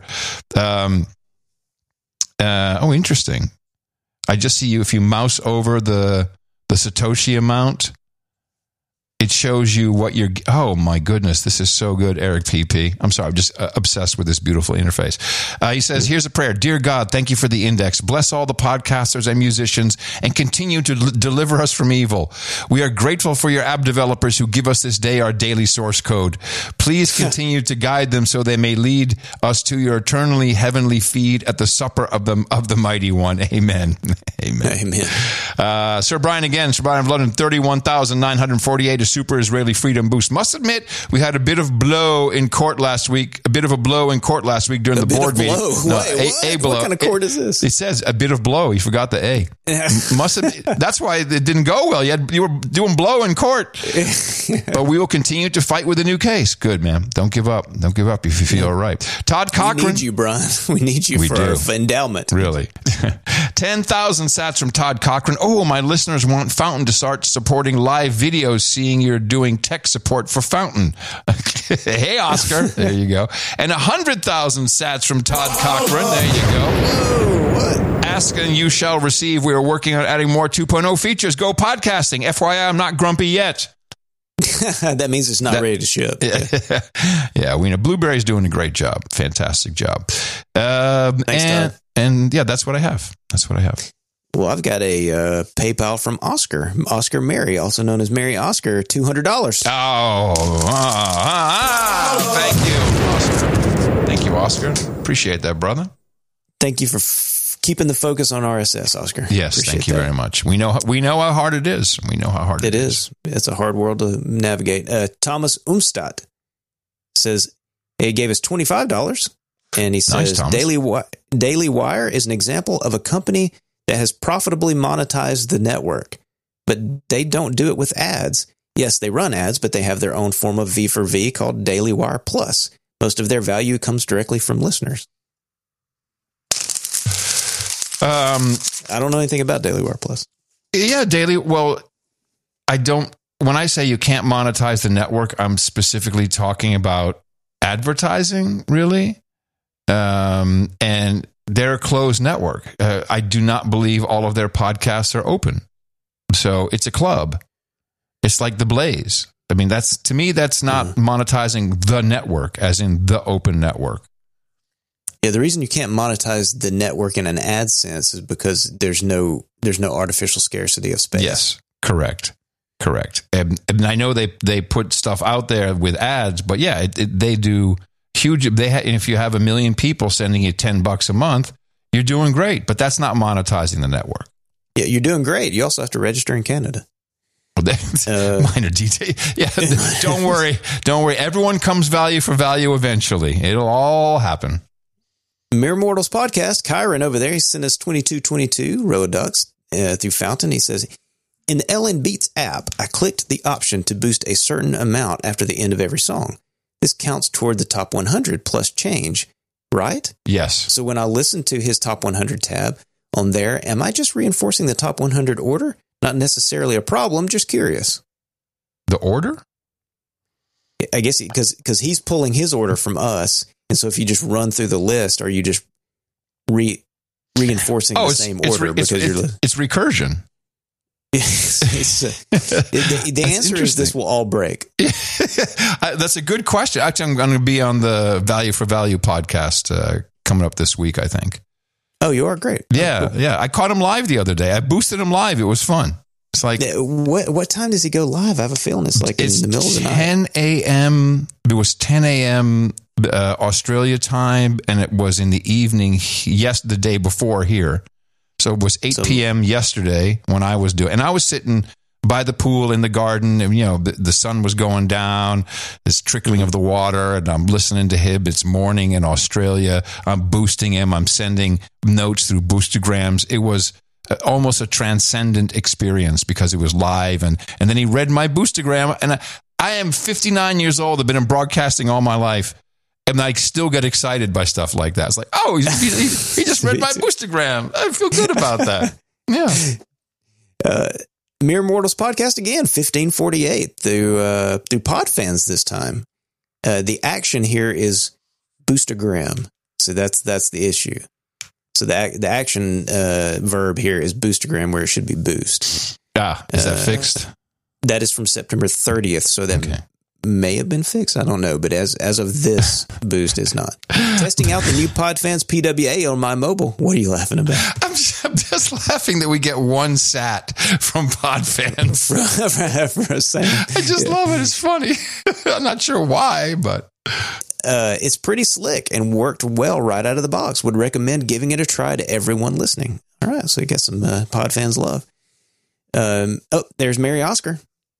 S1: Interesting. I just see if you mouse over the Satoshi amount, it shows you what you're, oh my goodness, this is so good, Eric PP. I'm sorry, I'm just obsessed with this beautiful interface. He says, here's a prayer. Dear God, thank you for the index. Bless all the podcasters and musicians and continue to deliver us from evil. We are grateful for your app developers who give us this day our daily source code. Please continue to guide them so they may lead us to your eternally heavenly feed at the supper of the mighty one. Amen. Amen.
S2: Amen.
S1: Sir Brian again, Sir Brian of London, 31,948. Super Israeli freedom boost. Must admit, we had a bit of blow in court last week. A bit of a blow in court last week during the board meeting.
S2: No, a blow. What kind of court is this?
S1: It says a bit of blow. You forgot the A. Must admit, that's why it didn't go well. You were doing blow in court. But we will continue to fight with a new case. Good, man. Don't give up. Don't give up if you feel all right. Todd Cochran.
S2: We need you, Brian. We need you for our endowment.
S1: Really. 10,000 sats from Todd Cochran. Oh, my listeners want Fountain to start supporting live videos, seeing you're doing tech support for Fountain. Hey, Oscar. There you go. And 100,000 sats from Todd Cochran. There you go.
S2: Whoa, what?
S1: Ask and you shall receive. We are working on adding more 2.0 features. Go podcasting. FYI, I'm not grumpy yet.
S2: That means it's not ready to ship.
S1: Yeah, we know. Blueberry's doing a great job. Fantastic job.
S2: Thanks, Todd.
S1: And yeah, that's what I have. That's what I have.
S2: Well, I've got a PayPal from Oscar Mary, also known as Mary Oscar, $200.
S1: Thank you, Oscar. Thank you, Oscar. Appreciate that, brother.
S2: Thank you for keeping the focus on RSS, Oscar.
S1: Yes, thank you very much. We know how hard it is. We know how hard it is.
S2: It's a hard world to navigate. Thomas Umstadt says he gave us $25, and he says
S1: Nice,
S2: Daily Wire is an example of a company that has profitably monetized the network, but they don't do it with ads. Yes, they run ads, but they have their own form of V for V called Daily Wire Plus. Most of their value comes directly from listeners. I don't know anything about Daily Wire Plus.
S1: Yeah, Well, I don't. When I say you can't monetize the network, I'm specifically talking about advertising, really. And they're a closed network. I do not believe all of their podcasts are open. So it's a club. It's like the Blaze. I mean, to me, that's not monetizing the network, as in the open network.
S2: Yeah, the reason you can't monetize the network in an ad sense is because there's no artificial scarcity of space.
S1: Yes, correct. And I know they put stuff out there with ads, but yeah, they do huge. If you have 1 million people sending you $10 a month, you're doing great. But that's not monetizing the network.
S2: Yeah, you're doing great. You also have to register in Canada.
S1: Minor detail. Yeah, don't worry. Everyone comes value for value eventually. It'll all happen.
S2: Mere Mortals Podcast, Kyron over there, he sent us 2222 Road Ducks through Fountain. He says, in the LN Beats app, I clicked the option to boost a certain amount after the end of every song. This counts toward the top 100 plus change, right?
S1: Yes.
S2: So when I listen to his top 100 tab on there, am I just reinforcing the top 100 order? Not necessarily a problem, just curious.
S1: The order?
S2: I guess because he's pulling his order from us. And so if you just run through the list, are you just reinforcing the same order? It's
S1: recursion.
S2: The answer is this will all break.
S1: That's a good question. Actually, I'm going to be on the Value for Value podcast coming up this week, I think.
S2: Oh, you are? Great.
S1: Yeah,
S2: cool.
S1: Yeah. I caught him live the other day. I boosted him live. It was fun. It's like,
S2: what time does he go live? I have a feeling it's like in the middle of the night.
S1: 10 a.m. It was 10 a.m. Australia time, and it was in the evening. The day before here. So it was 8 p.m. yesterday when I was doing, and I was sitting by the pool in the garden, and the sun was going down, this trickling of the water, and I'm listening to him. It's morning in Australia. I'm boosting him. I'm sending notes through Boostergrams. It was almost a transcendent experience because it was live, and then he read my Boostergram, and I am 59 years old. I've been in broadcasting all my life. And I still get excited by stuff like that. It's like, oh, he just read my Boostergram. I feel good about that. Yeah.
S2: Mere Mortals Podcast again, 1548 through Podfans this time. The action here is Boostergram. So that's the issue. So the action verb here is Boostergram, where it should be boost.
S1: Is that fixed?
S2: That is from September 30th. So that may have been fixed. I don't know. But as of this, boost is not. Testing out the new Podfans PWA on my mobile. What are you laughing about?
S1: I'm just laughing that we get one sat from Podfans.
S2: for a second.
S1: I just love it. It's funny. I'm not sure why, but...
S2: it's pretty slick and worked well right out of the box. Would recommend giving it a try to everyone listening. All right, so you got some Podfans love. There's Mary Oscar.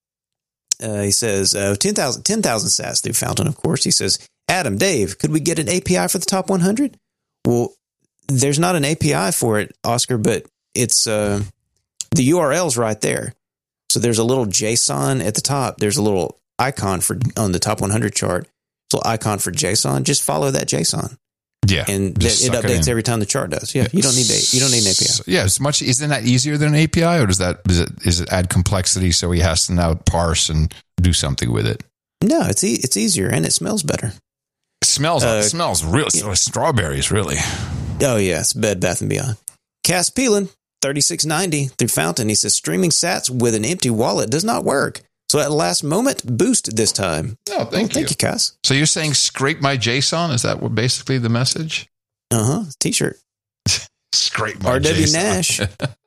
S2: He says 10,000 sats through Fountain, of course. He says, Adam, Dave, could we get an API for the top 100? Well, there's not an API for it, Oscar, but it's the URL's right there. So there's a little JSON at the top. There's a little icon on the top 100 chart. Little icon for JSON. Just follow that JSON.
S1: Yeah,
S2: and it updates every time the chart does. Yeah, you don't need an API.
S1: Yeah, isn't that easier than an API, or does it add complexity so he has to now parse and do something with it?
S2: No, it's easier and it smells better.
S1: It smells real strawberries, really.
S2: Oh yeah, it's Bed Bath and Beyond. Cass Peelan, 3690 through Fountain. He says streaming sats with an empty wallet does not work. So at last moment, boost this time.
S1: Oh, thank you.
S2: Thank you, Cass.
S1: So you're saying scrape my JSON? Is that what basically the message?
S2: T-shirt.
S1: Scrape my
S2: RW
S1: JSON.
S2: Nash.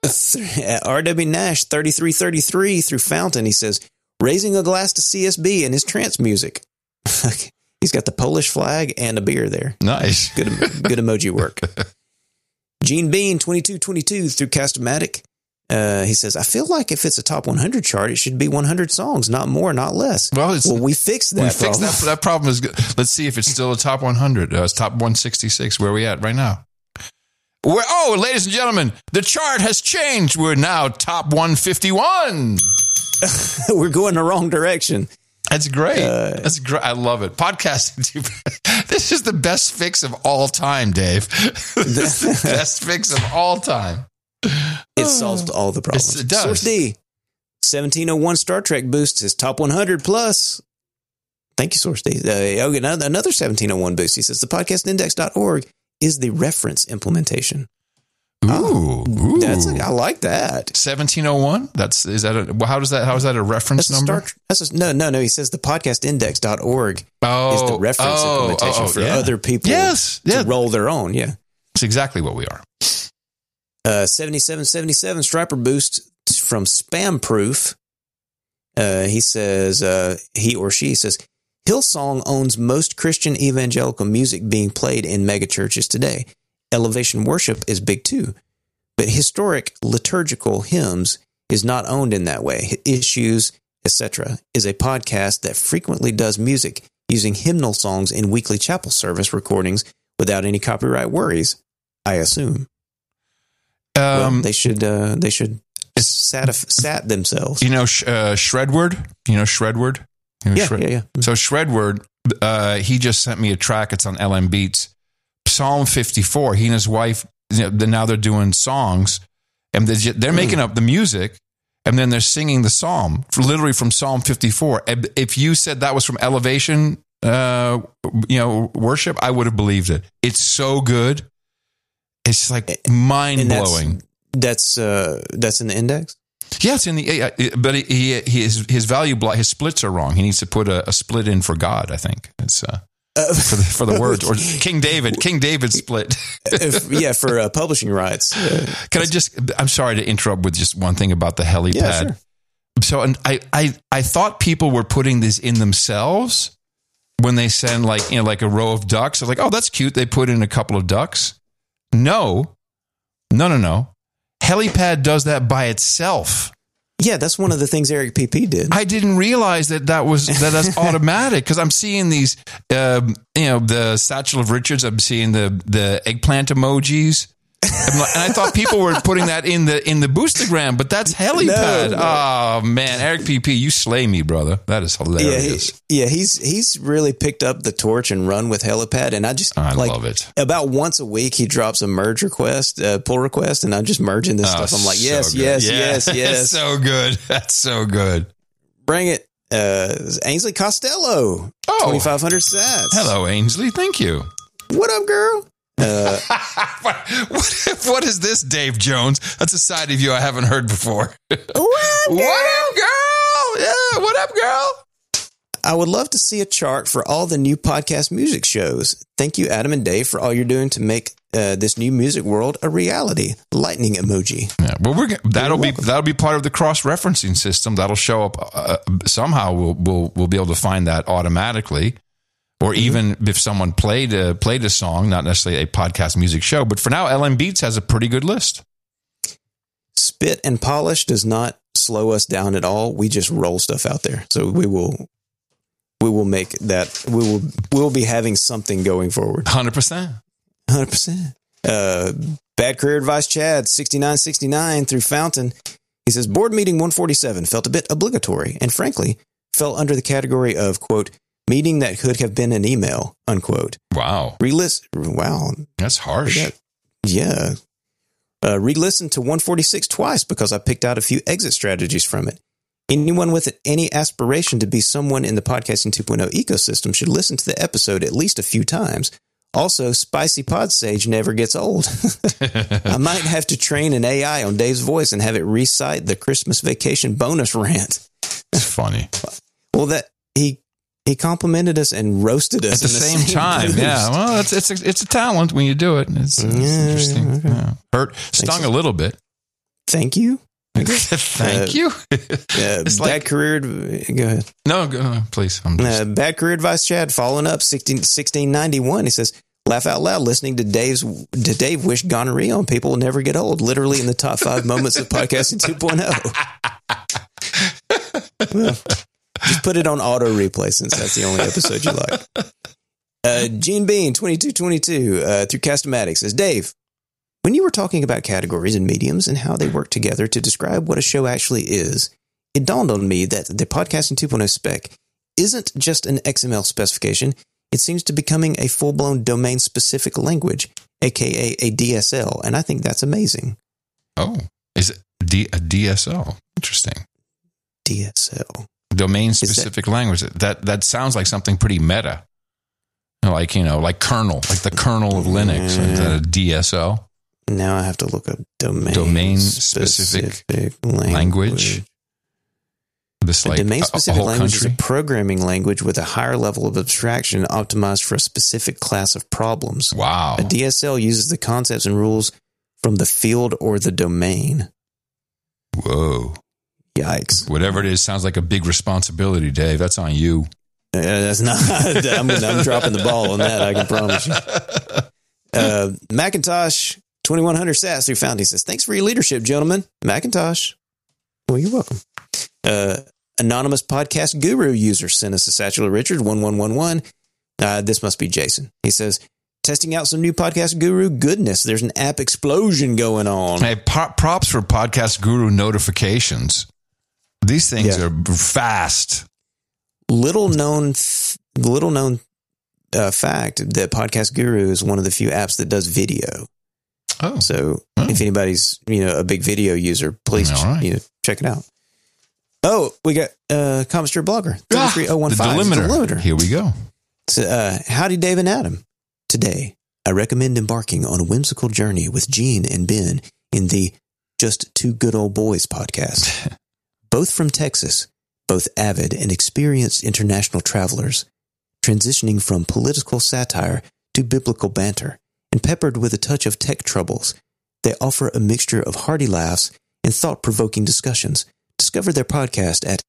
S2: RW Nash, 3333 through Fountain. He says, raising a glass to CSB and his trance music. He's got the Polish flag and a beer there.
S1: Nice.
S2: Good emoji work. Gene Bean, 2222 through Castomatic. He says, I feel like if it's a top 100 chart, it should be 100 songs, not more, not less.
S1: Well,
S2: we fixed that problem.
S1: That problem is good. Let's see if it's still a top 100. It's top 166. Where are we at right now? Ladies and gentlemen, the chart has changed. We're now top 151.
S2: We're going the wrong direction.
S1: That's great. That's great. I love it. Podcasting. This is the best fix of all time, Dave. This is the best fix of all time.
S2: It solves all the problems.
S1: It does.
S2: Source D, 1701 Star Trek boosts his top 100 plus. Thank you, Source D. Another 1701 boost. He says the podcastindex.org is the reference implementation.
S1: Ooh.
S2: I like that.
S1: 1701? How is that a reference number?
S2: No. He says the podcastindex.org is the reference implementation for other people to roll their own. Yeah.
S1: That's exactly what we are.
S2: 7777 Striper boost from Spam Proof. He says, he or she says, Hillsong owns most Christian evangelical music being played in megachurches today. Elevation Worship is big too, but historic liturgical hymns is not owned in that way. Issues, etc. is a podcast that frequently does music using hymnal songs in weekly chapel service recordings without any copyright worries, I assume. They should sat themselves.
S1: You know, Shredward? Shredward?
S2: Yeah.
S1: So Shredward, he just sent me a track. It's on LM Beats. Psalm 54. He and his wife, now they're doing songs, and they're making up the music, and then they're singing the psalm, literally from Psalm 54. If you said that was from Elevation, worship, I would have believed it. It's so good. It's like mind blowing.
S2: That's in the index.
S1: Yeah, it's in the. But his value block, his splits are wrong. He needs to put a split in for God. I think it's for the words or King David split.
S2: For publishing rights.
S1: Can I just? I'm sorry to interrupt with just one thing about the helipad.
S2: Yeah, sure.
S1: So, and I thought people were putting this in themselves when they send like a row of ducks. They're like, oh, that's cute. They put in a couple of ducks. No. Helipad does that by itself.
S2: Yeah, that's one of the things Eric PP did.
S1: I didn't realize that's automatic because I'm seeing these, the Satchel of Richards. I'm seeing the eggplant emojis, and I thought people were putting that in the Boostagram, but that's Helipad. No. Oh man, Eric PP, you slay me, brother. That is hilarious.
S2: He's really picked up the torch and run with Helipad, and I love it. About once a week, he drops a merge request, pull request, and I'm just merging this stuff. I'm like, yes.
S1: That's so good. That's so good.
S2: Bring it, Ainsley Costello. 2,500 sats.
S1: Hello, Ainsley. Thank you.
S2: What up, girl?
S1: What is this, Dave Jones? That's a side of you I haven't heard before. What up, girl? Yeah, what up, girl?
S2: I would love to see a chart for all the new podcast music shows. Thank you, Adam and Dave, for all you're doing to make this new music world a reality. Lightning emoji.
S1: Yeah, well, that'll be part of the cross-referencing system. That'll show up somehow. We'll be able to find that automatically. Or even if someone played a song, not necessarily a podcast music show, but for now, LM Beats has a pretty good list.
S2: Spit and polish does not slow us down at all. We just roll stuff out there. So we will make that. We'll be having something going forward.
S1: 100%.
S2: Bad Career Advice Chad 6969 through Fountain. He says board meeting 147 felt a bit obligatory and frankly fell under the category of quote. Meeting that could have been an email, unquote.
S1: Wow.
S2: Wow.
S1: That's harsh.
S2: Yeah. Re-listened to 146 twice because I picked out a few exit strategies from it. Anyone with any aspiration to be someone in the Podcasting 2.0 ecosystem should listen to the episode at least a few times. Also, Spicy Pod Sage never gets old. I might have to train an AI on Dave's voice and have it recite the Christmas vacation bonus rant.
S1: It's funny.
S2: Well, he complimented us and roasted us
S1: at the same time. Boost. Yeah, well, it's a talent when you do it. It's interesting. Okay. Yeah. Stung a little bit.
S2: Thank you.
S1: Thank you.
S2: Bad career. Go ahead.
S1: No, please.
S2: Bad Career Advice Chad following up 1691. He says, Laugh out loud listening to Dave wish gonorrhea on people will never get old. Literally in the top 5 moments of podcasting 2.0. Well, just put it on auto replay since that's the only episode you like. Gene Bean 2222 through Cast-O-Matic says, Dave, when you were talking about categories and mediums and how they work together to describe what a show actually is, it dawned on me that the Podcasting 2.0 spec isn't just an XML specification. It seems to be becoming a full-blown domain-specific language, aka a DSL, and I think that's amazing.
S1: Oh, is it a DSL? Interesting.
S2: DSL.
S1: Domain-specific language. That sounds like something pretty meta. Like kernel, like the kernel of Linux. Is that a DSL?
S2: Now I have to look up
S1: domain-specific language. This like
S2: domain-specific language
S1: country?
S2: is a programming language with a higher level of abstraction optimized for a specific class of problems.
S1: Wow.
S2: A DSL uses the concepts and rules from the field or the domain.
S1: Whoa.
S2: Yikes.
S1: Whatever it is, sounds like a big responsibility, Dave. That's on you.
S2: That's not. I'm dropping the ball on that, I can promise you. Macintosh 2100 Sass through Fountain says, thanks for your leadership, gentlemen. Macintosh. Well, you're welcome. Anonymous podcast guru user sent us a Satchel of Richard 1111. This must be Jason. He says, testing out some new podcast guru goodness. There's an app explosion going on.
S1: Hey, props for podcast guru notifications. These things are fast.
S2: Little known fact that Podcast Guru is one of the few apps that does video.
S1: Oh,
S2: so if anybody's a big video user, please check it out. Oh, we got Comister Blogger 33015.
S1: The Delimiter. Here we go.
S2: So, howdy, Dave and Adam. Today, I recommend embarking on a whimsical journey with Gene and Ben in the Just Two Good Old Boys podcast. Both from Texas, both avid and experienced international travelers, transitioning from political satire to biblical banter, and peppered with a touch of tech troubles, they offer a mixture of hearty laughs and thought-provoking discussions. Discover their podcast at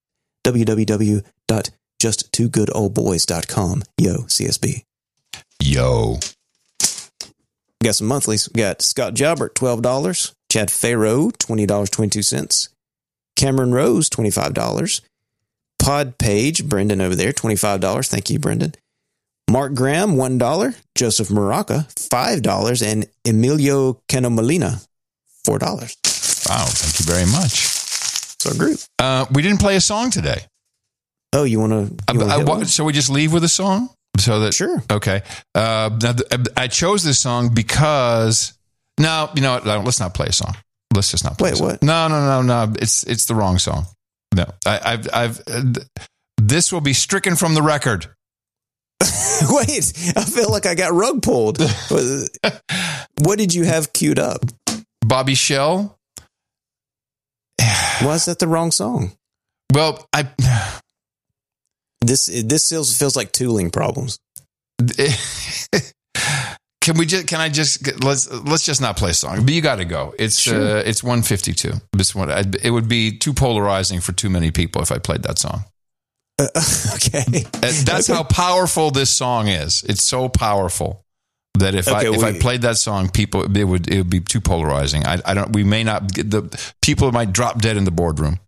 S2: www.justtwogoodoldboys.com. Yo, CSB.
S1: Yo.
S2: We got some monthlies. We got Scott Jobert, $12. Chad Farrow, $20.22. Cameron Rose, $25. Pod Page, Brendan over there, $25. Thank you, Brendan. Mark Graham, $1. Joseph Maraca, $5. And Emilio Canomolina, $4.
S1: Wow, thank you very much.
S2: It's our group.
S1: We didn't play a song today.
S2: Oh, you want to?
S1: So we just leave with a song? So that
S2: sure.
S1: Okay. I chose this song because no, you know what? Let's not play a song. Let's just not play.
S2: Wait, what?
S1: No. It's the wrong song. No, I've this will be stricken from the record.
S2: Wait, I feel like I got rug pulled. What did you have queued up?
S1: Bobby Shell.
S2: Why is that the wrong song?
S1: Well,
S2: this feels like tooling problems.
S1: Can I just let's just not play a song. But you got to go. It's sure. It's 152. This one, it would be too polarizing for too many people if I played that song.
S2: Okay,
S1: that's how powerful this song is. It's so powerful that if I played that song, it would be too polarizing. We may not get the people might drop dead in the boardroom.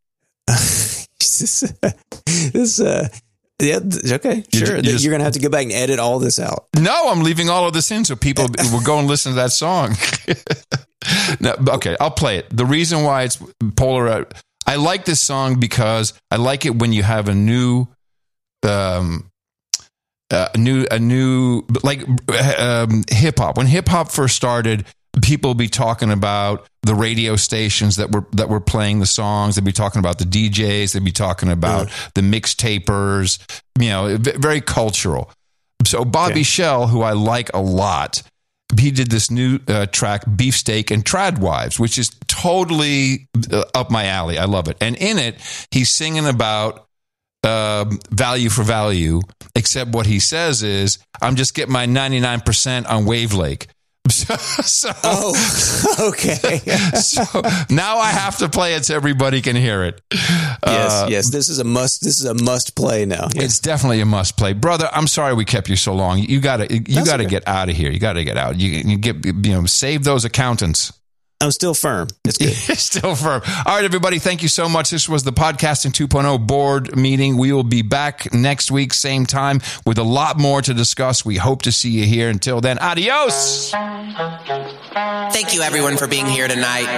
S2: Yeah, okay, sure. You're going to have to go back and edit all this out.
S1: No, I'm leaving all of this in so people will go and listen to that song. No, okay, I'll play it. The reason why it's polar, I like this song because I like it when you have a new hip hop. When hip hop first started, people would be talking about the radio stations that were playing the songs. They'd be talking about the DJs. They'd be talking about the mixtapers. Very cultural. So Bobby Shell, who I like a lot, he did this new track, Beefsteak and Tradwives, which is totally up my alley. I love it. And in it, he's singing about value for value, except what he says is, I'm just getting my 99% on Wave Lake. So,
S2: okay.
S1: so now I have to play it so everybody can hear it.
S2: Yes. This is a must. This is a must play now. Yes.
S1: It's definitely a must play, brother. I'm sorry we kept you so long. You gotta
S2: okay.
S1: get out of here. You gotta get out. You get save those accountants.
S2: I'm still firm. It's good.
S1: Still firm. All right, everybody. Thank you so much. This was the Podcasting 2.0 board meeting. We will be back next week, same time, with a lot more to discuss. We hope to see you here. Until then, adios.
S4: Thank you, everyone, for being here tonight.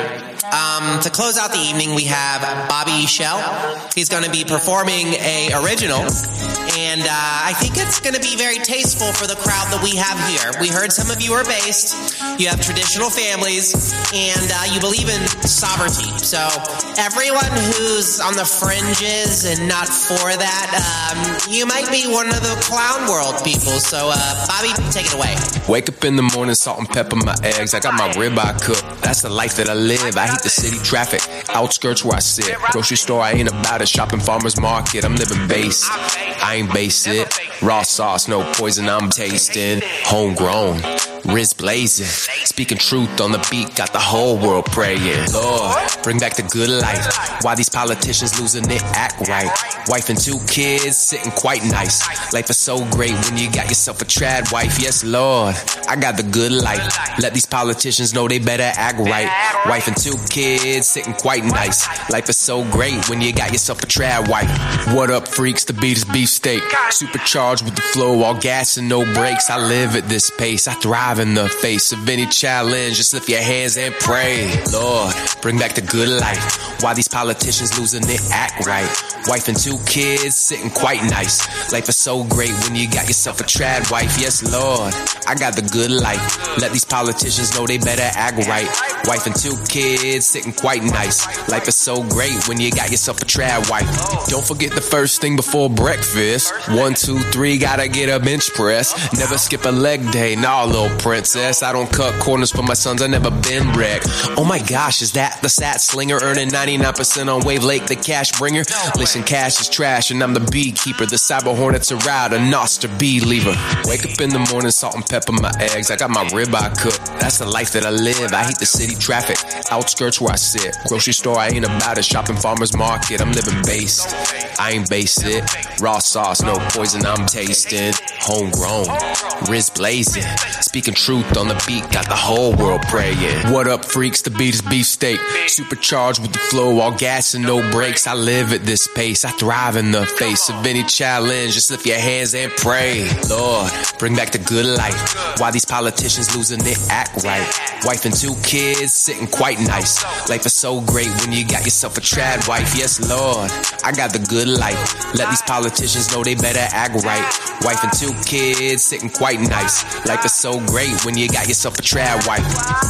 S4: To close out the evening, we have Bobby Shell. He's going to be performing a original, and I think it's going to be very tasteful for the crowd that we have here. We heard some of you are based. You have traditional families, and you believe in sovereignty. So everyone who's on the fringes and not for that, you might be one of the clown world people. So Bobby, take it away.
S5: Wake up in the morning, salt and pepper my eggs. I got my ribeye cooked. That's the life that I live. I hate the city traffic, outskirts where I sit. Grocery store, I ain't about it. Shopping, farmer's market, I'm living base. I ain't basic. Raw sauce, no poison, I'm tasting. Homegrown, wrist blazing. Speaking truth on the beat, got the whole world praying. Lord, bring back the good life. Why these politicians losing it, act right. Wife and 2 kids, sitting quite nice. Life is so great when you got yourself a trad wife. Yes, Lord, I got the good life. Let these politicians know they better act right. Wife and 2 kids, sitting quite nice. Life is so great when you got yourself a trad wife. What up, freaks? The beat is beefsteak. Supercharged with the flow, all gas and no brakes. I live at this pace. I thrive in the face of any challenge. Just lift your hands and pray. Lord, bring back the good life. Why these politicians losing it, act right. Wife and 2 kids, sitting quite nice. Life is so great when you got yourself a trad wife. Yes, Lord, I got the good life. Let these politicians know they better act right. Wife and 2 kids, sitting quite nice. Life is so great when you got yourself a trad wife. Don't forget the first thing before breakfast. 1, 2, 3, gotta get a bench press. Never skip a leg day, nah, little princess. I don't cut corners for my sons, I never been wrecked. Oh my gosh, is that the sat slinger? Earning 99% on Wave Lake, the cash bringer. Listen, cash is trash and I'm the beekeeper. The cyber hornets are out, a noster bee lever. Wake up in the morning, salt and pepper my eggs. I got my ribeye cooked. That's the life that I live. I hate the city traffic, outskirts where I sit. Grocery store, I ain't about it. Shopping, farmer's market, I'm living based. I ain't basic. Raw sauce, no poison, I'm tasting. Homegrown, wrist blazing. Speaking truth on the beat, got the whole world praying. What up, freaks? The beat is beefsteak. Supercharged with the flow, all gas and no brakes. I live at this pace. I thrive in the face of any challenge. Just lift your hands and pray. Lord, bring back the good life. Why these politicians losing it, act right. Wife and 2 kids, sitting quite nice. Life is so great when you got yourself a trad wife. Yes, Lord, I got the good life. Let these politicians know they better act right. Wife and 2 kids, sitting quite nice. Life is so great when you got yourself a trad wife.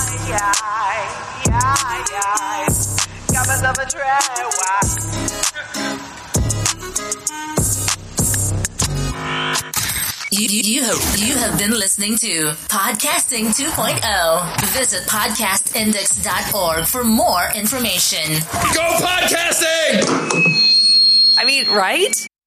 S5: Got myself a trad wife.
S6: You have been listening to Podcasting 2.0. Visit podcastindex.org for more information.
S1: Go podcasting!
S7: I mean, right?